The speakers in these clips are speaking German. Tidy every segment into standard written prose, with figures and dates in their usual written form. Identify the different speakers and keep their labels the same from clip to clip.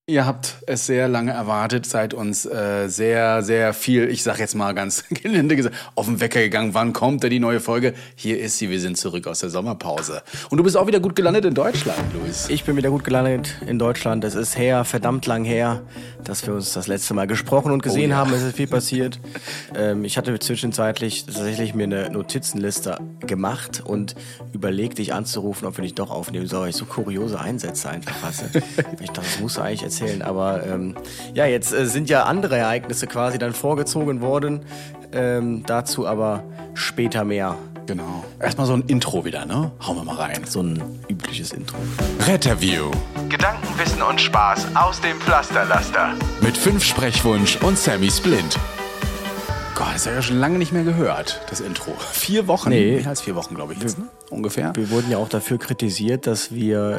Speaker 1: Ihr habt es sehr lange erwartet, seid uns sehr, sehr viel, ich sag jetzt mal ganz gelinde gesagt, auf den Wecker gegangen. Wann kommt denn die neue Folge? Hier ist sie, wir sind zurück aus der Sommerpause. Und du bist auch wieder gut gelandet in Deutschland, Luis.
Speaker 2: Ich bin wieder gut gelandet in Deutschland. Es ist verdammt lang her, dass wir uns das letzte Mal gesprochen und gesehen haben. Es ist viel passiert. Ich hatte zwischenzeitlich tatsächlich mir eine Notizenliste gemacht und überlegt, dich anzurufen, ob wir nicht doch aufnehmen sollen. Ich so kuriose Einsätze einfach hasse. Ich dachte, das muss eigentlich erzählen. Aber jetzt sind ja andere Ereignisse quasi dann vorgezogen worden. Dazu aber später mehr.
Speaker 1: Genau. Erstmal so ein Intro wieder, ne? Hauen wir mal rein.
Speaker 2: So ein übliches Intro.
Speaker 3: Retterview.
Speaker 4: Gedanken, Wissen und Spaß aus dem Pflasterlaster.
Speaker 3: Mit 5 Sprechwunsch und Sammy Splint.
Speaker 1: Gott, das habe ich ja schon lange nicht mehr gehört, das Intro. 4 Wochen?
Speaker 2: Nee.
Speaker 1: Mehr als 4 Wochen, glaube ich jetzt, ne? Ungefähr.
Speaker 2: Wir wurden ja auch dafür kritisiert, dass wir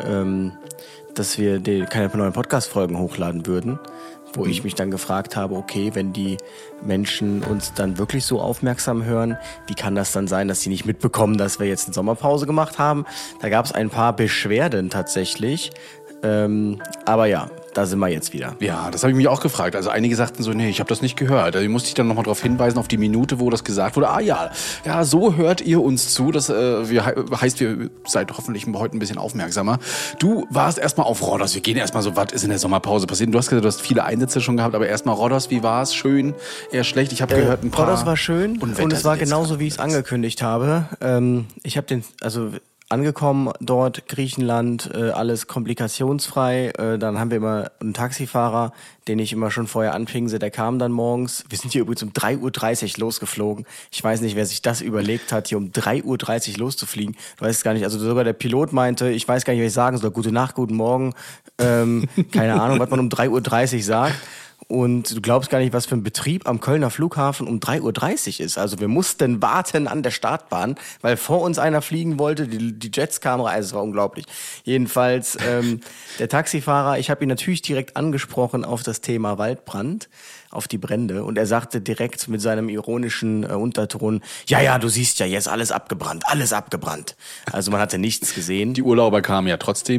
Speaker 2: keine neuen Podcast-Folgen hochladen würden. Wo ich mich dann gefragt habe, okay, wenn die Menschen uns dann wirklich so aufmerksam hören, wie kann das dann sein, dass sie nicht mitbekommen, dass wir jetzt eine Sommerpause gemacht haben? Da gab es ein paar Beschwerden tatsächlich. Aber ja, da sind wir jetzt wieder.
Speaker 1: Ja, das habe ich mich auch gefragt. Also einige sagten so, nee, ich habe das nicht gehört. Also musste ich dann nochmal darauf hinweisen, auf die Minute, wo das gesagt wurde. Ja, so hört ihr uns zu. Das heißt, ihr seid hoffentlich heute ein bisschen aufmerksamer. Du warst erstmal auf Rhodos. Wir gehen erstmal so, was ist in der Sommerpause passiert? Du hast gesagt, du hast viele Einsätze schon gehabt, aber erstmal Rhodos, wie war es? Schön, eher schlecht? Ich habe gehört, ein paar...
Speaker 2: Rhodos war schön und es war genauso, wie ich es angekündigt habe. Ich habe angekommen dort, Griechenland, alles komplikationsfrei. Dann haben wir immer einen Taxifahrer, den ich immer schon vorher anpingse, der kam dann morgens. Wir sind hier übrigens um 3.30 Uhr losgeflogen. Ich weiß nicht, wer sich das überlegt hat, hier um 3.30 Uhr loszufliegen. Du weißt gar nicht, also sogar der Pilot meinte, ich weiß gar nicht, was ich sagen soll. Gute Nacht, guten Morgen. Keine Ahnung, was man um 3.30 Uhr sagt. Und du glaubst gar nicht, was für ein Betrieb am Kölner Flughafen um 3.30 Uhr ist. Also wir mussten warten an der Startbahn, weil vor uns einer fliegen wollte, die Jets kamen rein, also es war unglaublich. Jedenfalls der Taxifahrer, ich habe ihn natürlich direkt angesprochen auf das Thema Waldbrand, auf die Brände. Und er sagte direkt mit seinem ironischen Unterton, ja, du siehst ja, jetzt alles abgebrannt. Also man hatte nichts gesehen.
Speaker 1: Die Urlauber kamen ja trotzdem.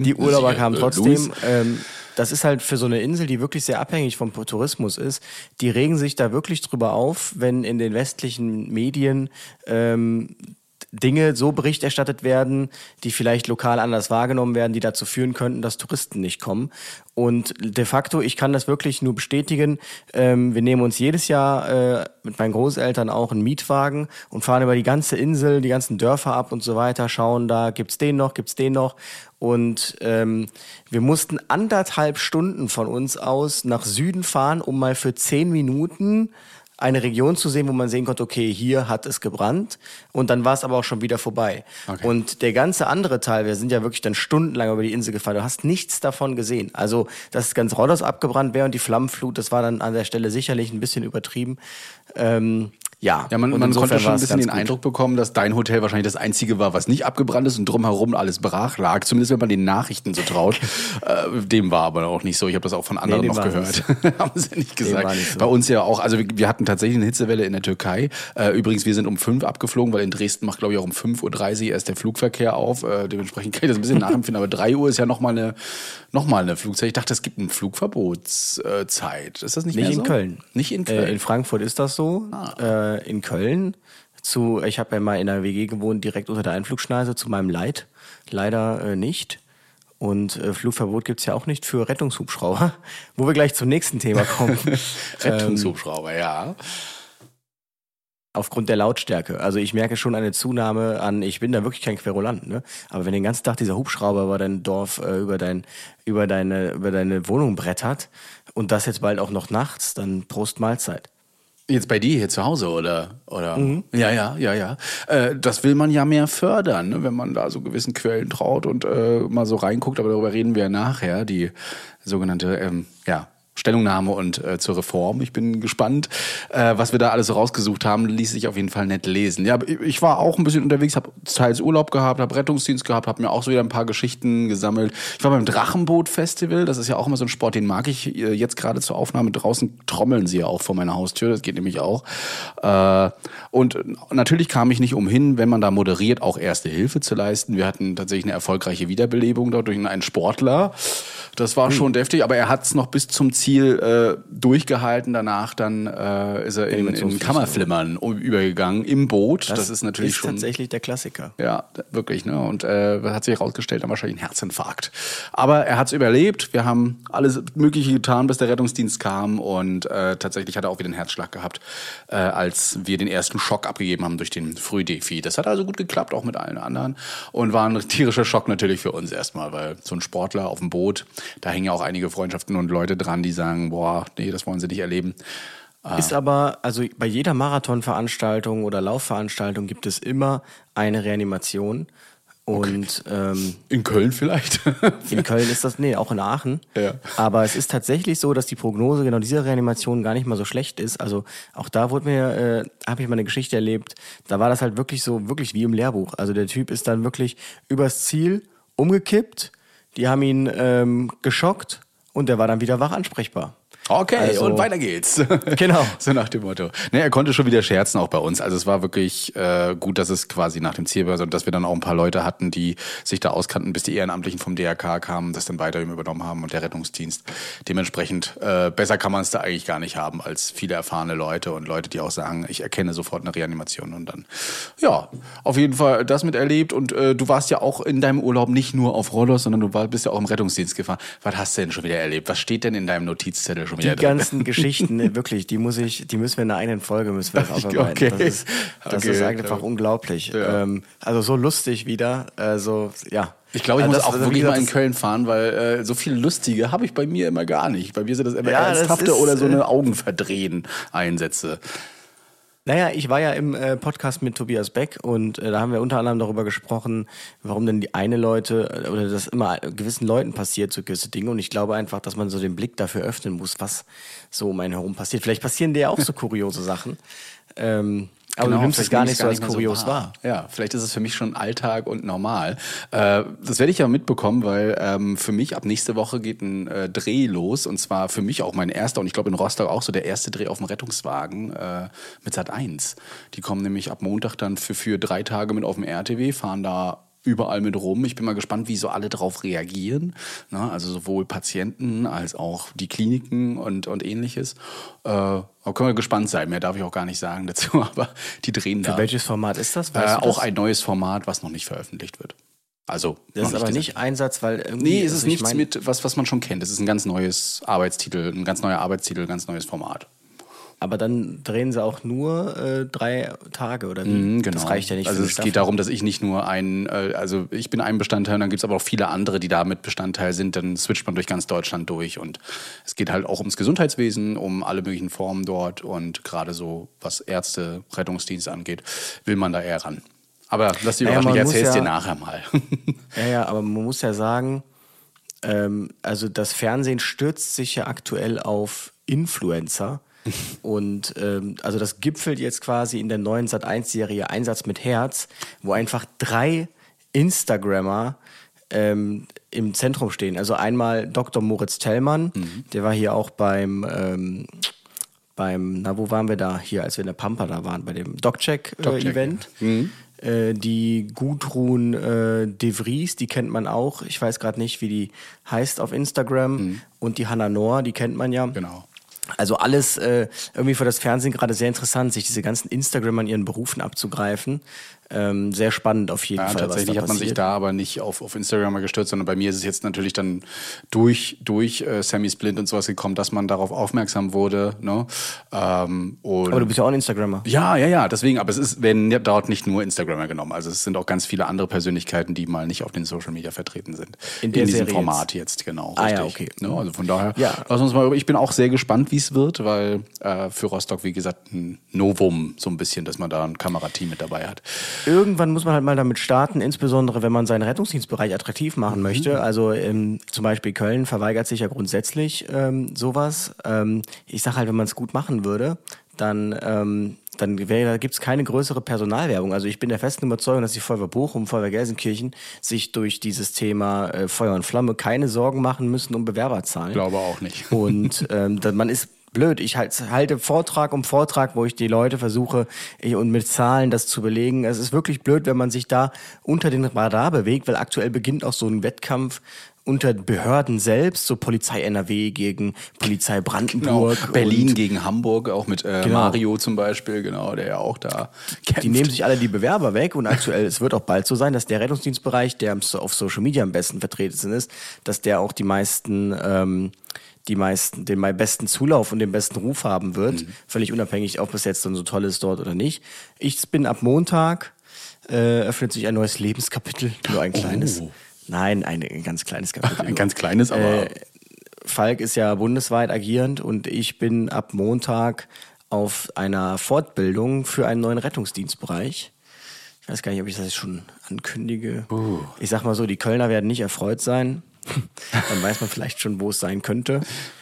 Speaker 2: Das ist halt für so eine Insel, die wirklich sehr abhängig vom Tourismus ist, die regen sich da wirklich drüber auf, wenn in den westlichen Medien Dinge so Bericht erstattet werden, die vielleicht lokal anders wahrgenommen werden, die dazu führen könnten, dass Touristen nicht kommen. Und de facto, ich kann das wirklich nur bestätigen, wir nehmen uns jedes Jahr mit meinen Großeltern auch einen Mietwagen und fahren über die ganze Insel, die ganzen Dörfer ab und so weiter, schauen, da gibt's den noch. Und wir mussten 1,5 Stunden von uns aus nach Süden fahren, um mal für 10 Minuten eine Region zu sehen, wo man sehen konnte, okay, hier hat es gebrannt und dann war es aber auch schon wieder vorbei. Okay. Und der ganze andere Teil, wir sind ja wirklich dann stundenlang über die Insel gefahren, du hast nichts davon gesehen. Also, dass ganz Rhodos abgebrannt wäre und die Flammenflut, das war dann an der Stelle sicherlich ein bisschen übertrieben. Man
Speaker 1: konnte schon ein bisschen den Eindruck bekommen, dass dein Hotel wahrscheinlich das einzige war, was nicht abgebrannt ist und drumherum alles brach lag. Zumindest wenn man den Nachrichten so traut. Dem war aber auch nicht so. Ich habe das auch von anderen noch gehört. Haben sie nicht gesagt. So. Bei uns ja auch. Also wir hatten tatsächlich eine Hitzewelle in der Türkei. Übrigens, wir sind um 5 abgeflogen, weil in Dresden macht, glaube ich, auch um 5.30 Uhr erst der Flugverkehr auf. Dementsprechend kann ich das ein bisschen nachempfinden. Aber 3 Uhr ist ja nochmal eine Flugzeit. Ich dachte, es gibt eine Flugverbotszeit. Ist das nicht mehr so?
Speaker 2: Nicht in Köln.
Speaker 1: Nicht in Köln.
Speaker 2: In Frankfurt ist das so. In Köln ich habe ja mal in einer WG gewohnt, direkt unter der Einflugschneise, zu meinem Leid. Leider nicht. Und Flugverbot gibt's ja auch nicht für Rettungshubschrauber, wo wir gleich zum nächsten Thema kommen.
Speaker 1: Rettungshubschrauber, ja.
Speaker 2: Aufgrund der Lautstärke. Also ich merke schon eine Zunahme an, ich bin da wirklich kein Querulant, ne? Aber wenn den ganzen Tag dieser Hubschrauber über dein Dorf, über deine Wohnung brettert und das jetzt bald auch noch nachts, dann Prost Mahlzeit.
Speaker 1: Jetzt bei dir hier zu Hause, oder? Mhm. Ja. Das will man ja mehr fördern, ne? Wenn man da so gewissen Quellen traut und mal so reinguckt. Aber darüber reden wir ja nachher, die sogenannte, Stellungnahme und zur Reform. Ich bin gespannt, was wir da alles so rausgesucht haben. Ließ sich auf jeden Fall nett lesen. Ja, ich war auch ein bisschen unterwegs, habe teils Urlaub gehabt, habe Rettungsdienst gehabt, habe mir auch so wieder ein paar Geschichten gesammelt. Ich war beim Drachenboot-Festival. Das ist ja auch immer so ein Sport, den mag ich jetzt gerade zur Aufnahme. Draußen trommeln sie ja auch vor meiner Haustür. Das geht nämlich auch. Und natürlich kam ich nicht umhin, wenn man da moderiert, auch Erste Hilfe zu leisten. Wir hatten tatsächlich eine erfolgreiche Wiederbelebung dort durch einen Sportler. Das war schon deftig, aber er hat es noch bis zum Ziel durchgehalten. Danach dann ist er in Kammerflimmern übergegangen im Boot. Das ist natürlich schon
Speaker 2: tatsächlich der Klassiker.
Speaker 1: Ja, wirklich. Ne? Und hat sich herausgestellt, dann wahrscheinlich ein Herzinfarkt. Aber er hat es überlebt. Wir haben alles Mögliche getan, bis der Rettungsdienst kam. Und tatsächlich hat er auch wieder einen Herzschlag gehabt, als wir den ersten Schock abgegeben haben durch den Frühdefi. Das hat also gut geklappt, auch mit allen anderen. Und war ein tierischer Schock natürlich für uns erstmal, weil so ein Sportler auf dem Boot, da hängen ja auch einige Freundschaften und Leute dran, die sagen, boah, nee, das wollen sie nicht erleben.
Speaker 2: Ist aber, also bei jeder Marathonveranstaltung oder Laufveranstaltung gibt es immer eine Reanimation. Und
Speaker 1: in Köln vielleicht?
Speaker 2: In Köln ist das, nee, auch in Aachen.
Speaker 1: Ja.
Speaker 2: Aber es ist tatsächlich so, dass die Prognose genau dieser Reanimation gar nicht mal so schlecht ist. Also auch da habe ich mal eine Geschichte erlebt, da war das halt wirklich so, wirklich wie im Lehrbuch. Also der Typ ist dann wirklich übers Ziel umgekippt, die haben ihn geschockt und der war dann wieder wach ansprechbar.
Speaker 1: Okay,
Speaker 2: also,
Speaker 1: und weiter geht's.
Speaker 2: Genau.
Speaker 1: So nach dem Motto. Ne, er konnte schon wieder scherzen auch bei uns. Also es war wirklich gut, dass es quasi nach dem Ziel war und dass wir dann auch ein paar Leute hatten, die sich da auskannten, bis die Ehrenamtlichen vom DRK kamen, das dann weiter übernommen haben und der Rettungsdienst. Dementsprechend besser kann man es da eigentlich gar nicht haben als viele erfahrene Leute und Leute, die auch sagen, ich erkenne sofort eine Reanimation und dann, ja, auf jeden Fall das miterlebt und du warst ja auch in deinem Urlaub nicht nur auf Rollos, sondern du bist ja auch im Rettungsdienst gefahren. Was hast du denn schon wieder erlebt? Was steht denn in deinem Notizzettel schon?
Speaker 2: Die ganzen Geschichten, wirklich, die müssen wir in einer eigenen Folge aufarbeiten.
Speaker 1: Okay.
Speaker 2: Das ist einfach unglaublich.
Speaker 1: Ja.
Speaker 2: Also so lustig wieder. Ja.
Speaker 1: Ich glaube, ich muss auch wirklich mal in
Speaker 2: das
Speaker 1: Köln fahren, weil so viel Lustige habe ich bei mir immer gar nicht. Bei mir sind das immer
Speaker 2: Ja,
Speaker 1: ernsthafte
Speaker 2: das ist,
Speaker 1: oder so eine Augenverdrehen-Einsätze.
Speaker 2: Naja, ich war ja im Podcast mit Tobias Beck und da haben wir unter anderem darüber gesprochen, warum denn die eine Leute oder das immer gewissen Leuten passiert, so gewisse Dinge. Und ich glaube einfach, dass man so den Blick dafür öffnen muss, was so um einen herum passiert. Vielleicht passieren dir ja auch so kuriose Sachen. Aber du nimmst es gar nicht so als kurios wahr.
Speaker 1: Ja, vielleicht ist es für mich schon Alltag und normal. Das werde ich ja mitbekommen, weil für mich ab nächste Woche geht ein Dreh los. Und zwar für mich auch mein erster und ich glaube in Rostock auch so der erste Dreh auf dem Rettungswagen mit Sat.1. Die kommen nämlich ab Montag dann für 3 Tage mit auf dem RTW, fahren da überall mit rum. Ich bin mal gespannt, wie so alle drauf reagieren. Na, also sowohl Patienten als auch die Kliniken und ähnliches. Da können wir gespannt sein. Mehr darf ich auch gar nicht sagen dazu, aber die drehen da.
Speaker 2: Für welches Format ist das?
Speaker 1: Weißt du das? Auch ein neues Format, was noch nicht veröffentlicht wird. Also
Speaker 2: das ist aber nicht Einsatz, weil irgendwie...
Speaker 1: Nee, es ist nichts mit, was man schon kennt. Es ist ein ganz neues Arbeitstitel, ein ganz neues Format.
Speaker 2: Aber dann drehen sie auch nur 3 Tage, oder wie?
Speaker 1: Genau.
Speaker 2: Das reicht ja nicht.
Speaker 1: Also es geht darum, dass ich nicht nur also ich bin ein Bestandteil und dann gibt es aber auch viele andere, die da mit Bestandteil sind. Dann switcht man durch ganz Deutschland durch und es geht halt auch ums Gesundheitswesen, um alle möglichen Formen dort und gerade so, was Ärzte, Rettungsdienst angeht, will man da eher ran. Aber lass die Überraschung, ich erzähl's dir nachher mal.
Speaker 2: Ja, aber man muss ja sagen, also das Fernsehen stürzt sich ja aktuell auf Influencer. Und also das gipfelt jetzt quasi in der neuen Sat.1-Serie Einsatz mit Herz, wo einfach 3 Instagrammer im Zentrum stehen. Also einmal Dr. Moritz Tellmann, der war hier auch beim, wo waren wir da? Hier, als wir in der Pampa da waren, bei dem DocCheck-Event. Die Gudrun De Vries, die kennt man auch. Ich weiß gerade nicht, wie die heißt auf Instagram. Und die Hannah Noor, die kennt man ja.
Speaker 1: Genau.
Speaker 2: Also alles irgendwie für das Fernsehen gerade sehr interessant, sich diese ganzen Instagramer in ihren Berufen abzugreifen. Sehr spannend auf jeden Fall.
Speaker 1: Tatsächlich hat man sich da aber nicht auf Instagram mal gestürzt, sondern bei mir ist es jetzt natürlich dann durch Sammy Splint und sowas gekommen, dass man darauf aufmerksam wurde. Ne?
Speaker 2: Aber du bist ja auch ein Instagrammer.
Speaker 1: Ja, deswegen, aber werden dort nicht nur Instagramer genommen. Also es sind auch ganz viele andere Persönlichkeiten, die mal nicht auf den Social Media vertreten sind.
Speaker 2: In diesem
Speaker 1: Serie Format jetzt, genau. Richtig.
Speaker 2: Ja, okay.
Speaker 1: Ne? Also von daher, lass uns mal, ich bin auch sehr gespannt, wie es wird, weil für Rostock, wie gesagt, ein Novum so ein bisschen, dass man da ein Kamerateam mit dabei hat.
Speaker 2: Irgendwann muss man halt mal damit starten, insbesondere wenn man seinen Rettungsdienstbereich attraktiv machen möchte. Also zum Beispiel Köln verweigert sich ja grundsätzlich sowas. Ich sag halt, wenn man es gut machen würde, dann gibt's keine größere Personalwerbung. Also ich bin der festen Überzeugung, dass die Feuerwehr Bochum, Feuerwehr Gelsenkirchen sich durch dieses Thema Feuer und Flamme keine Sorgen machen müssen um Bewerberzahlen.
Speaker 1: Ich glaube auch nicht.
Speaker 2: Und man ist blöd. Ich halte Vortrag um Vortrag, wo ich die Leute versuche und mit Zahlen das zu belegen. Es ist wirklich blöd, wenn man sich da unter den Radar bewegt, weil aktuell beginnt auch so ein Wettkampf unter Behörden selbst, so Polizei NRW gegen Polizei Brandenburg.
Speaker 1: Genau. Berlin gegen Hamburg, auch mit Mario zum Beispiel, genau, der ja auch da kämpft.
Speaker 2: Die nehmen sich alle die Bewerber weg und aktuell, es wird auch bald so sein, dass der Rettungsdienstbereich, der auf Social Media am besten vertreten ist, dass der auch den besten Zulauf und den besten Ruf haben wird, völlig unabhängig, ob es jetzt dann so toll ist dort oder nicht. Ich bin ab Montag, öffnet sich ein neues Lebenskapitel, nur ein kleines. Nein, ein ganz kleines Kapitel.
Speaker 1: Ein ganz kleines, aber...
Speaker 2: Falk ist ja bundesweit agierend und ich bin ab Montag auf einer Fortbildung für einen neuen Rettungsdienstbereich. Ich weiß gar nicht, ob ich das jetzt schon ankündige. Ich sag mal so, die Kölner werden nicht erfreut sein. Dann weiß man vielleicht schon, wo es sein könnte.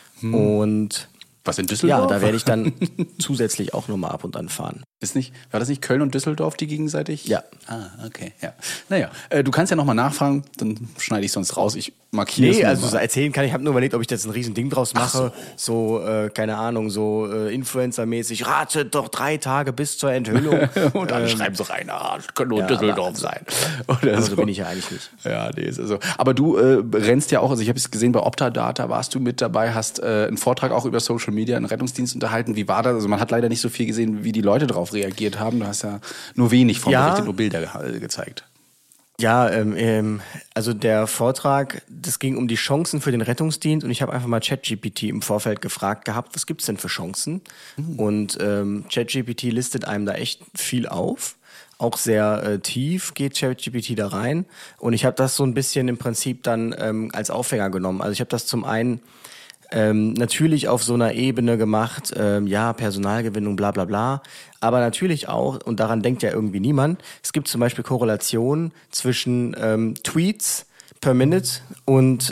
Speaker 2: Und
Speaker 1: was in Düsseldorf?
Speaker 2: Ja, da werde ich dann zusätzlich auch nochmal ab und an fahren.
Speaker 1: War das nicht Köln und Düsseldorf, die gegenseitig?
Speaker 2: Ja.
Speaker 1: Ah, okay, ja. Naja, du kannst ja nochmal nachfragen, dann schneide ich sonst raus. Ich markiere es.
Speaker 2: Nee, also so erzählen kann ich. habe nur überlegt, ob ich jetzt ein riesen Ding draus mache. So, keine Ahnung, so Influencer-mäßig. Ratet doch 3 Tage bis zur Enthüllung.
Speaker 1: Und dann schreiben sie rein, kann nur Düsseldorf sein. Oder
Speaker 2: so bin ich ja eigentlich nicht.
Speaker 1: Ja, nee, ist so. Aber du rennst ja auch, also ich habe es gesehen, bei Optadata warst du mit dabei, hast einen Vortrag auch über Social Media, einen Rettungsdienst unterhalten. Wie war das? Also man hat leider nicht so viel gesehen, wie die Leute darauf reagiert haben. Du hast ja nur wenig vom Bericht, nur Bilder gezeigt.
Speaker 2: Ja, also der Vortrag, das ging um die Chancen für den Rettungsdienst und ich habe einfach mal ChatGPT im Vorfeld gefragt gehabt, was gibt's denn für Chancen? Und ChatGPT listet einem da echt viel auf. Auch sehr tief geht ChatGPT da rein. Und ich habe das so ein bisschen im Prinzip dann als Aufhänger genommen. Also ich habe das zum einen natürlich auf so einer Ebene gemacht, Personalgewinnung, bla bla bla, aber natürlich auch, und daran denkt ja irgendwie niemand, es gibt zum Beispiel Korrelationen zwischen Tweets per Minute und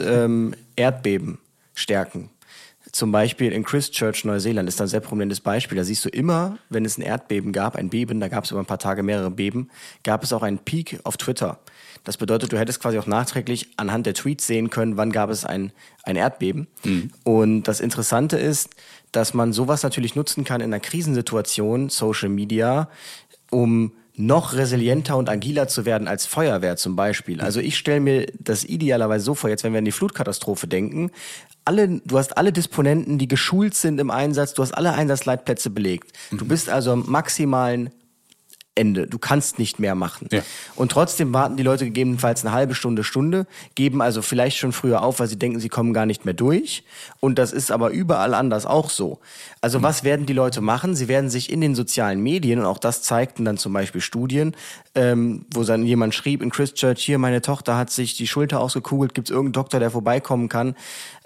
Speaker 2: Erdbebenstärken. Zum Beispiel in Christchurch, Neuseeland, ist da ein sehr prominentes Beispiel. Da siehst du immer, wenn es ein Erdbeben gab, ein Beben, da gab es über ein paar Tage mehrere Beben, gab es auch einen Peak auf Twitter. Das bedeutet, du hättest quasi auch nachträglich anhand der Tweets sehen können, wann gab es ein Erdbeben. Und das Interessante ist, dass man sowas natürlich nutzen kann in einer Krisensituation, Social Media, um noch resilienter und agiler zu werden als Feuerwehr zum Beispiel. Also ich stelle mir das idealerweise so vor, jetzt wenn wir an die Flutkatastrophe denken, du hast alle Disponenten, die geschult sind im Einsatz, du hast alle Einsatzleitplätze belegt. Du bist also am maximalen Ende. Du kannst nicht mehr machen. Ja. Und trotzdem warten die Leute gegebenenfalls eine halbe Stunde, geben also vielleicht schon früher auf, weil sie denken, sie kommen gar nicht mehr durch. Und das ist aber überall anders auch so. Also was werden die Leute machen? Sie werden sich in den sozialen Medien, und auch das zeigten dann zum Beispiel Studien, wo dann jemand schrieb in Christchurch, hier, meine Tochter hat sich die Schulter ausgekugelt, gibt es irgendeinen Doktor, der vorbeikommen kann?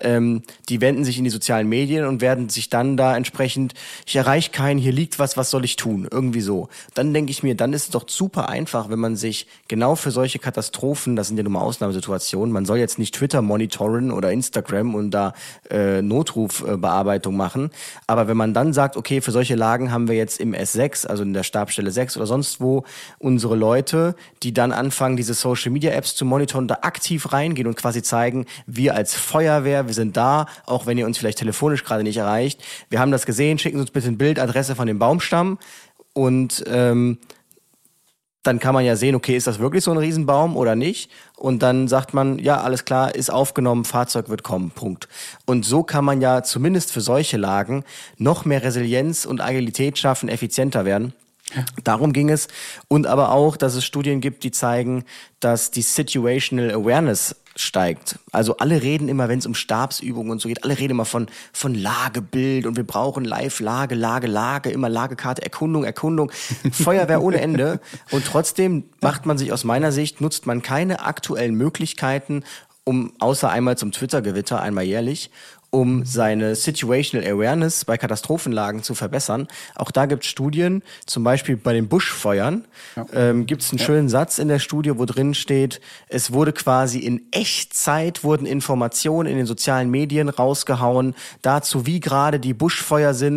Speaker 2: Die wenden sich in die sozialen Medien und werden sich dann da entsprechend, ich erreiche keinen, hier liegt was soll ich tun? Irgendwie so. Dann denke ich mir, dann ist es doch super einfach, wenn man sich genau für solche Katastrophen, das sind ja nun mal Ausnahmesituationen, man soll jetzt nicht Twitter monitoren oder Instagram und da Notrufbearbeitung machen, aber wenn man dann sagt, okay, für solche Lagen haben wir jetzt im S6, also in der Stabsstelle 6 oder sonst wo, unsere Leute, die dann anfangen, diese Social-Media-Apps zu monitoren, da aktiv reingehen und quasi zeigen, wir als Feuerwehr, wir sind da, auch wenn ihr uns vielleicht telefonisch gerade nicht erreicht. Wir haben das gesehen, schicken Sie uns bitte ein Bild, Adresse von dem Baumstamm und dann kann man ja sehen, okay, ist das wirklich so ein Riesenbaum oder nicht? Und dann sagt man, ja, alles klar, ist aufgenommen, Fahrzeug wird kommen, Punkt. Und so kann man ja zumindest für solche Lagen noch mehr Resilienz und Agilität schaffen, effizienter werden. Ja. Darum ging es. Und aber auch, dass es Studien gibt, die zeigen, dass die Situational Awareness steigt. Also alle reden immer, wenn es um Stabsübungen und so geht, alle reden immer von Lagebild und wir brauchen Live-Lage, immer Lagekarte, Erkundung, Feuerwehr ohne Ende. Und trotzdem macht man sich aus meiner Sicht, nutzt man keine aktuellen Möglichkeiten, außer einmal zum Twitter-Gewitter, einmal jährlich, um seine Situational Awareness bei Katastrophenlagen zu verbessern. Auch da gibt es Studien, zum Beispiel bei den Buschfeuern, gibt es einen schönen Satz in der Studie, wo drin steht, es wurde quasi in Echtzeit, wurden Informationen in den sozialen Medien rausgehauen, dazu wie gerade die Buschfeuer sind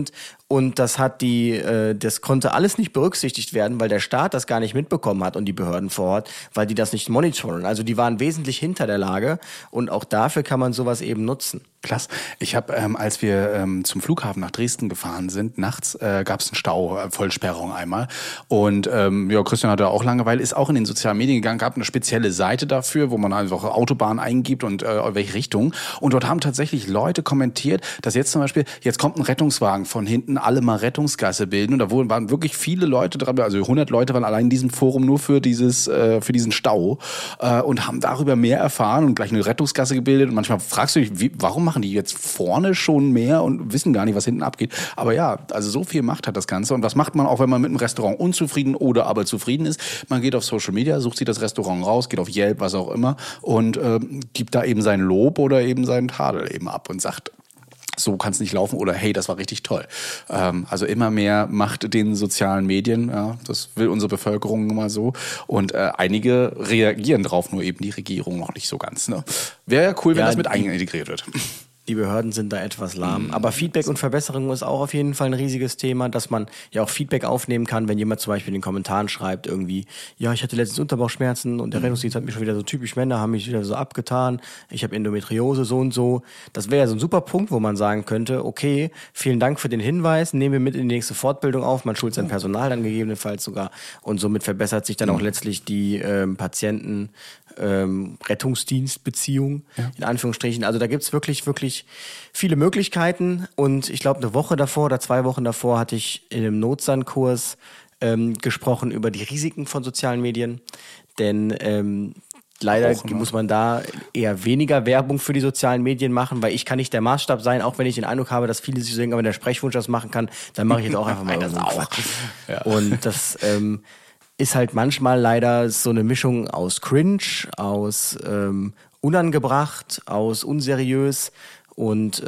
Speaker 2: Und das das konnte alles nicht berücksichtigt werden, weil der Staat das gar nicht mitbekommen hat und die Behörden vor Ort, weil die das nicht monitoren. Also die waren wesentlich hinter der Lage und auch dafür kann man sowas eben nutzen.
Speaker 1: Klasse. Ich habe, als wir zum Flughafen nach Dresden gefahren sind, nachts gab es einen Stau, Vollsperrung einmal. Und Christian hatte auch Langeweile, ist auch in den sozialen Medien gegangen, gab eine spezielle Seite dafür, wo man einfach Autobahn eingibt und welche Richtung. Und dort haben tatsächlich Leute kommentiert, dass jetzt zum Beispiel, jetzt kommt ein Rettungswagen von hinten, alle mal Rettungsgasse bilden. Und da waren wirklich viele Leute dran, also 100 Leute waren allein in diesem Forum nur für diesen Stau und haben darüber mehr erfahren und gleich eine Rettungsgasse gebildet. Und manchmal fragst du dich, warum machen die jetzt vorne schon mehr und wissen gar nicht, was hinten abgeht. Aber ja, also so viel Macht hat das Ganze. Und was macht man auch, wenn man mit einem Restaurant unzufrieden oder aber zufrieden ist? Man geht auf Social Media, sucht sich das Restaurant raus, geht auf Yelp, was auch immer und gibt da eben sein Lob oder eben seinen Tadel eben ab und sagt, so kann es nicht laufen oder hey, das war richtig toll. Also immer mehr Macht den sozialen Medien, ja, das will unsere Bevölkerung nun mal so. Und einige reagieren drauf, nur eben die Regierung noch nicht so ganz. Ne? Wäre ja cool, wenn das mit integriert wird.
Speaker 2: Die Behörden sind da etwas lahm. Aber Feedback und Verbesserung ist auch auf jeden Fall ein riesiges Thema, dass man ja auch Feedback aufnehmen kann, wenn jemand zum Beispiel in den Kommentaren schreibt irgendwie, ja, ich hatte letztens Unterbauchschmerzen und der Rettungsdienst hat mich schon wieder so typisch Männer, haben mich wieder so abgetan, ich habe Endometriose, so und so. Das wäre ja so ein super Punkt, wo man sagen könnte, okay, vielen Dank für den Hinweis, nehmen wir mit in die nächste Fortbildung auf, man schult sein Personal dann gegebenenfalls sogar und somit verbessert sich dann auch letztlich die Patienten- Rettungsdienstbeziehung, in Anführungsstrichen. Also da gibt's wirklich, wirklich viele Möglichkeiten und ich glaube 1 Woche davor oder 2 Wochen davor hatte ich in einem Notsandkurs gesprochen über die Risiken von sozialen Medien, denn leider muss man da eher weniger Werbung für die sozialen Medien machen, weil ich kann nicht der Maßstab sein, auch wenn ich den Eindruck habe, dass viele sich denken, aber wenn der Sprechwunsch das machen kann, dann mache ich jetzt auch einfach mal so Quatsch. Ja. Und das ist halt manchmal leider so eine Mischung aus Cringe, aus unangebracht, aus unseriös und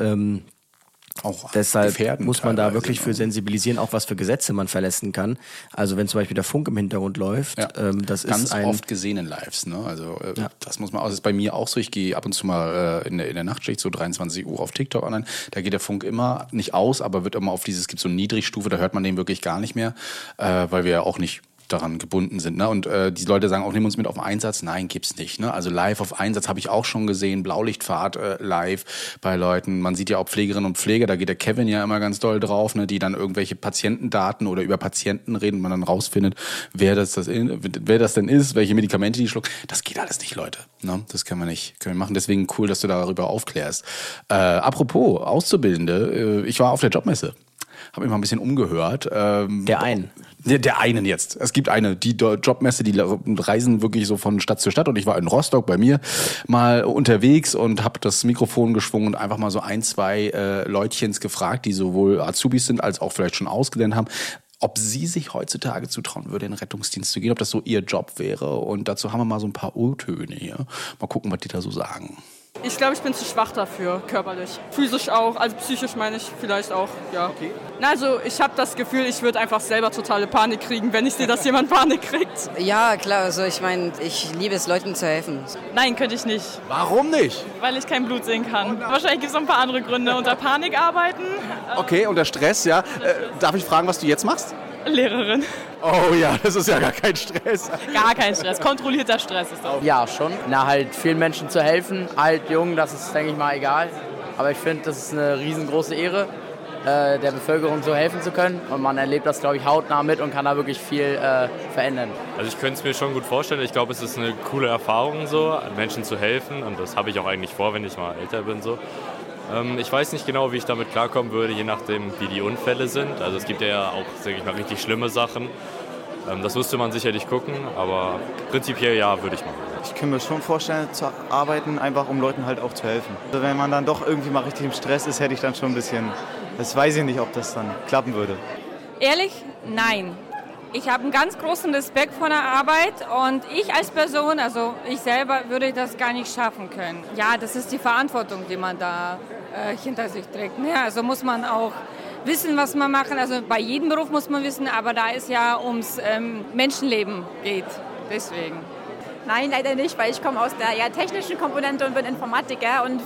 Speaker 2: auch deshalb muss man da wirklich für sensibilisieren, auch was für Gesetze man verletzen kann. Also wenn zum Beispiel der Funk im Hintergrund läuft, das
Speaker 1: ganz
Speaker 2: ist
Speaker 1: oft gesehen in Lives. Ne? Also das muss man auch. Das ist bei mir auch so. Ich gehe ab und zu mal in der Nachtschicht so 23 Uhr auf TikTok online. Da geht der Funk immer nicht aus, aber wird immer auf es gibt so eine Niedrigstufe. Da hört man den wirklich gar nicht mehr, weil wir ja auch nicht daran gebunden sind. Ne? Und die Leute sagen auch, nehmen uns mit auf den Einsatz. Nein, gibt's nicht. Ne? Also live auf Einsatz habe ich auch schon gesehen. Blaulichtfahrt live bei Leuten. Man sieht ja auch Pflegerinnen und Pfleger, da geht der Kevin ja immer ganz doll drauf, ne? Die dann irgendwelche Patientendaten oder über Patienten reden und man dann rausfindet, wer das denn ist, welche Medikamente die schlucken. Das geht alles nicht, Leute. Ne? Das können wir machen. Deswegen cool, dass du darüber aufklärst. Apropos Auszubildende, ich war auf der Jobmesse. Habe mich mal ein bisschen umgehört. Der einen jetzt. Es gibt die Jobmesse, die reisen wirklich so von Stadt zu Stadt. Und ich war in Rostock bei mir mal unterwegs und habe das Mikrofon geschwungen und einfach mal so 1, 2 Leutchens gefragt, die sowohl Azubis sind als auch vielleicht schon ausgelernt haben, ob sie sich heutzutage zutrauen würde, in den Rettungsdienst zu gehen, ob das so ihr Job wäre. Und dazu haben wir mal so ein paar O-Töne hier. Mal gucken, was die da so sagen.
Speaker 5: Ich glaube, ich bin zu schwach dafür, körperlich. Physisch auch, also psychisch meine ich vielleicht auch, ja. Okay. Also ich habe das Gefühl, ich würde einfach selber totale Panik kriegen, wenn ich sehe, dass jemand Panik kriegt.
Speaker 6: Ja, klar, also ich meine, ich liebe es, Leuten zu helfen.
Speaker 5: Nein, könnte ich nicht.
Speaker 1: Warum nicht?
Speaker 5: Weil ich kein Blut sehen kann. Wahrscheinlich gibt es noch ein paar andere Gründe. Unter Panik arbeiten.
Speaker 1: Okay, unter Stress, ja. Darf ich fragen, was du jetzt machst?
Speaker 5: Lehrerin.
Speaker 1: Oh ja, das ist ja gar kein Stress.
Speaker 5: Gar kein Stress, kontrollierter Stress ist das.
Speaker 7: Ja, schon. Halt vielen Menschen zu helfen, alt, jung, das ist, denke ich mal, egal. Aber ich finde, das ist eine riesengroße Ehre, der Bevölkerung so helfen zu können. Und man erlebt das, glaube ich, hautnah mit und kann da wirklich viel verändern.
Speaker 8: Also ich könnte es mir schon gut vorstellen. Ich glaube, es ist eine coole Erfahrung, so Menschen zu helfen. Und das habe ich auch eigentlich vor, wenn ich mal älter bin. So. Ich weiß nicht genau, wie ich damit klarkommen würde, je nachdem, wie die Unfälle sind. Also es gibt ja auch, sage ich mal, richtig schlimme Sachen. Das müsste man sicherlich gucken, aber prinzipiell ja, würde ich machen.
Speaker 9: Ich kann mir schon vorstellen, zu arbeiten, einfach um Leuten halt auch zu helfen. Also wenn man dann doch irgendwie mal richtig im Stress ist, hätte ich dann schon ein bisschen, das weiß ich nicht, ob das dann klappen würde.
Speaker 10: Ehrlich? Nein. Ich habe einen ganz großen Respekt vor der Arbeit und ich als Person, also ich selber, würde das gar nicht schaffen können. Ja, das ist die Verantwortung, die man da hinter sich trägt. Ja, also muss man auch wissen, was man machen. Also bei jedem Beruf muss man wissen, aber da es ja ums Menschenleben geht. Deswegen.
Speaker 11: Nein, leider nicht, weil ich komme aus der eher technischen Komponente und bin Informatiker und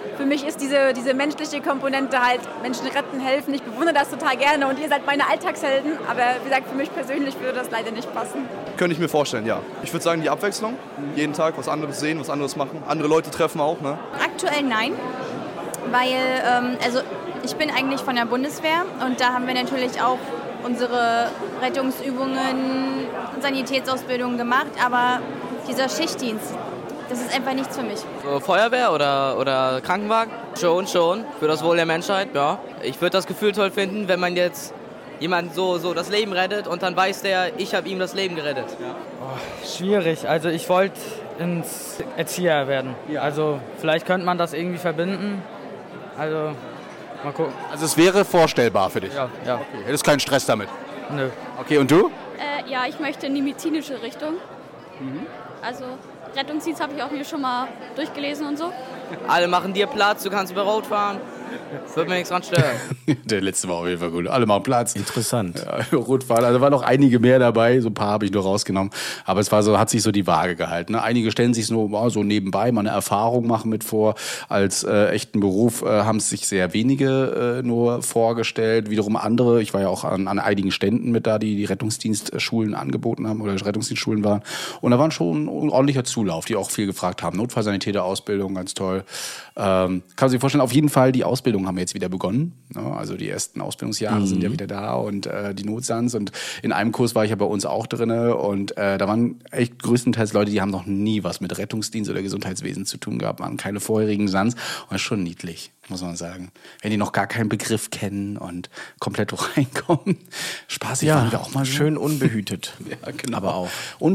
Speaker 11: für mich ist diese menschliche Komponente halt Menschen retten, helfen. Ich bewundere das total gerne und ihr seid meine Alltagshelden. Aber wie gesagt, für mich persönlich würde das leider nicht passen.
Speaker 12: Könnte ich mir vorstellen, ja. Ich würde sagen, die Abwechslung. Jeden Tag was anderes sehen, was anderes machen. Andere Leute treffen auch, ne?
Speaker 13: Aktuell nein, weil ich bin eigentlich von der Bundeswehr und da haben wir natürlich auch unsere Rettungsübungen, Sanitätsausbildungen gemacht, aber dieser Schichtdienst, das ist einfach nichts für mich.
Speaker 7: Feuerwehr oder Krankenwagen? Schon. Für das Wohl der Menschheit, ja. Ich würde das Gefühl toll finden, wenn man jetzt jemand so das Leben rettet und dann weiß der, ich habe ihm das Leben gerettet. Ja.
Speaker 14: Schwierig. Also ich wollte ins Erzieher werden. Also vielleicht könnte man das irgendwie verbinden. Also mal gucken.
Speaker 1: Also es wäre vorstellbar für dich?
Speaker 14: Ja.
Speaker 1: Okay. Hättest keinen Stress damit?
Speaker 14: Nö.
Speaker 1: Okay, und du?
Speaker 15: Ja, ich möchte in die medizinische Richtung. Also Rettungsdienst habe ich auch mir schon mal durchgelesen und so.
Speaker 7: Alle machen dir Platz, du kannst über Rot fahren. Wird mir nichts dran stören.
Speaker 1: Der letzte war auf jeden Fall gut. Alle machen Platz.
Speaker 2: Interessant.
Speaker 1: Ja, Rotfahren. Also waren noch einige mehr dabei. So ein paar habe ich nur rausgenommen. Aber es war so, hat sich so die Waage gehalten. Ne? Einige stellen sich nur so nebenbei mal eine Erfahrung machen mit vor. Als echten Beruf haben es sich sehr wenige nur vorgestellt. Wiederum andere. Ich war ja auch an einigen Ständen mit da, die Rettungsdienstschulen angeboten haben oder Rettungsdienstschulen waren. Und da waren schon ein ordentlicher Zulauf, die auch viel gefragt haben. Notfallsanitäter-Ausbildung, ganz toll. Kann man sich vorstellen, auf jeden Fall, die Ausbildung haben wir jetzt wieder begonnen. Also die ersten Ausbildungsjahre sind ja wieder da und die Notsans. Und in einem Kurs war ich ja bei uns auch drinne und da waren echt größtenteils Leute, die haben noch nie was mit Rettungsdienst oder Gesundheitswesen zu tun gehabt, waren keine vorherigen Sans. Und das ist schon niedlich, muss man sagen. Wenn die noch gar keinen Begriff kennen und komplett reinkommen. Spaßig waren wir auch mal so.
Speaker 2: Schön unbehütet.
Speaker 1: Ja, genau.
Speaker 2: Aber auch.
Speaker 1: Ohne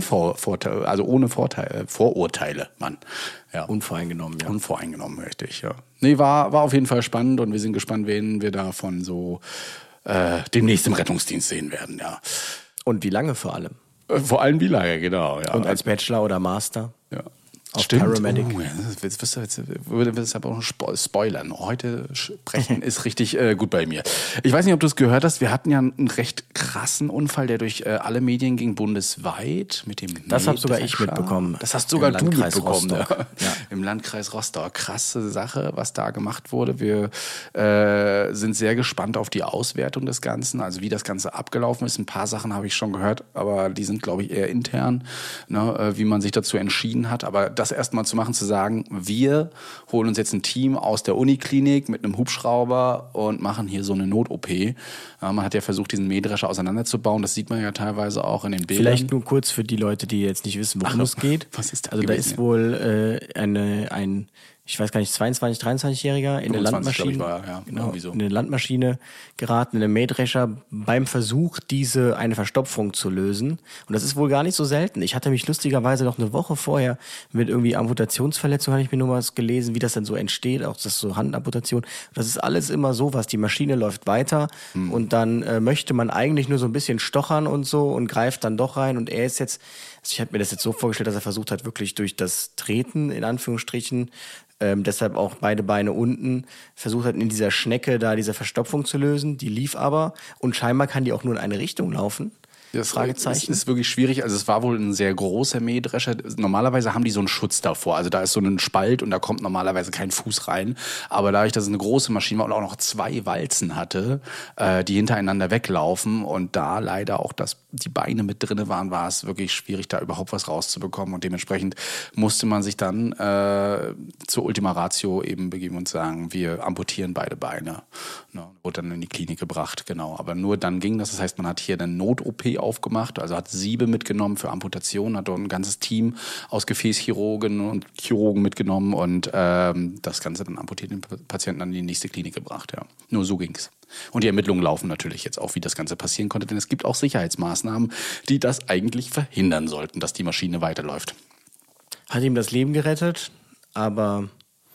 Speaker 1: Vorurteile, Mann. Ja.
Speaker 2: Unvoreingenommen, ja.
Speaker 1: Unvoreingenommen, richtig, ja. Nee, war auf jeden Fall spannend und wir sind gespannt, wen wir davon so demnächst im Rettungsdienst sehen werden, ja.
Speaker 2: Und wie lange vor allem?
Speaker 1: Vor allem wie lange, genau, ja.
Speaker 2: Und als Bachelor oder Master?
Speaker 1: Ja.
Speaker 2: Auf
Speaker 1: Stimmt.
Speaker 2: Paramedic.
Speaker 1: Oh, ja, das würde das aber auch noch spoilern. Heute sprechen ist richtig gut bei mir. Ich weiß nicht, ob du es gehört hast. Wir hatten ja einen recht krassen Unfall, der durch alle Medien ging, bundesweit. Mit dem
Speaker 2: das habe sogar ich mitbekommen.
Speaker 1: Das hast sogar du mitbekommen.
Speaker 2: Ja.
Speaker 1: Im Landkreis Rostock. Krasse Sache, was da gemacht wurde. Wir sind sehr gespannt auf die Auswertung des Ganzen, also wie das Ganze abgelaufen ist. Ein paar Sachen habe ich schon gehört, aber die sind, glaube ich, eher intern, ne, wie man sich dazu entschieden hat. Aber das erstmal zu machen, zu sagen, wir holen uns jetzt ein Team aus der Uniklinik mit einem Hubschrauber und machen hier so eine Not-OP. Man hat ja versucht, diesen Mähdrescher auseinanderzubauen. Das sieht man ja teilweise auch in den Bildern.
Speaker 2: Vielleicht nur kurz für die Leute, die jetzt nicht wissen, worum es geht.
Speaker 1: Was ist da
Speaker 2: also
Speaker 1: gewesen,
Speaker 2: da ist wohl ein ich weiß gar nicht, 22-, 23-Jähriger in eine Landmaschine, in eine Landmaschine geraten, in einen Mähdrescher beim Versuch, eine Verstopfung zu lösen. Und das ist wohl gar nicht so selten. Ich hatte mich lustigerweise noch eine Woche vorher mit irgendwie Amputationsverletzung, habe ich mir nur was gelesen, wie das dann so entsteht, auch das so Handamputation. Das ist alles immer so, was die Maschine läuft weiter und dann möchte man eigentlich nur so ein bisschen stochern und so und greift dann doch rein und er ist jetzt, also ich habe mir das jetzt so vorgestellt, dass er versucht hat, wirklich durch das Treten, in Anführungsstrichen, deshalb auch beide Beine unten, versucht hat in dieser Schnecke da diese Verstopfung zu lösen. Die lief aber und scheinbar kann die auch nur in eine Richtung laufen.
Speaker 1: Das ist wirklich schwierig. Also es war wohl ein sehr großer Mähdrescher. Normalerweise haben die so einen Schutz davor. Also da ist so ein Spalt und da kommt normalerweise kein Fuß rein. Aber dadurch, dass es eine große Maschine war und auch noch 2 Walzen hatte, die hintereinander weglaufen und da leider auch die Beine mit drinne waren, war es wirklich schwierig, da überhaupt was rauszubekommen. Und dementsprechend musste man sich dann zur Ultima Ratio eben begeben und sagen, wir amputieren beide Beine. Wurde dann in die Klinik gebracht, genau. Aber nur dann ging das. Das heißt, man hat hier eine Not-OP aufgemacht, also hat Siebe mitgenommen für Amputationen, hat dort ein ganzes Team aus Gefäßchirurgen und Chirurgen mitgenommen und das Ganze dann amputiert den Patienten dann in die nächste Klinik gebracht. Ja. Nur so ging's. Und die Ermittlungen laufen natürlich jetzt auch, wie das Ganze passieren konnte, denn es gibt auch Sicherheitsmaßnahmen, die das eigentlich verhindern sollten, dass die Maschine weiterläuft.
Speaker 2: Hat ihm das Leben gerettet, aber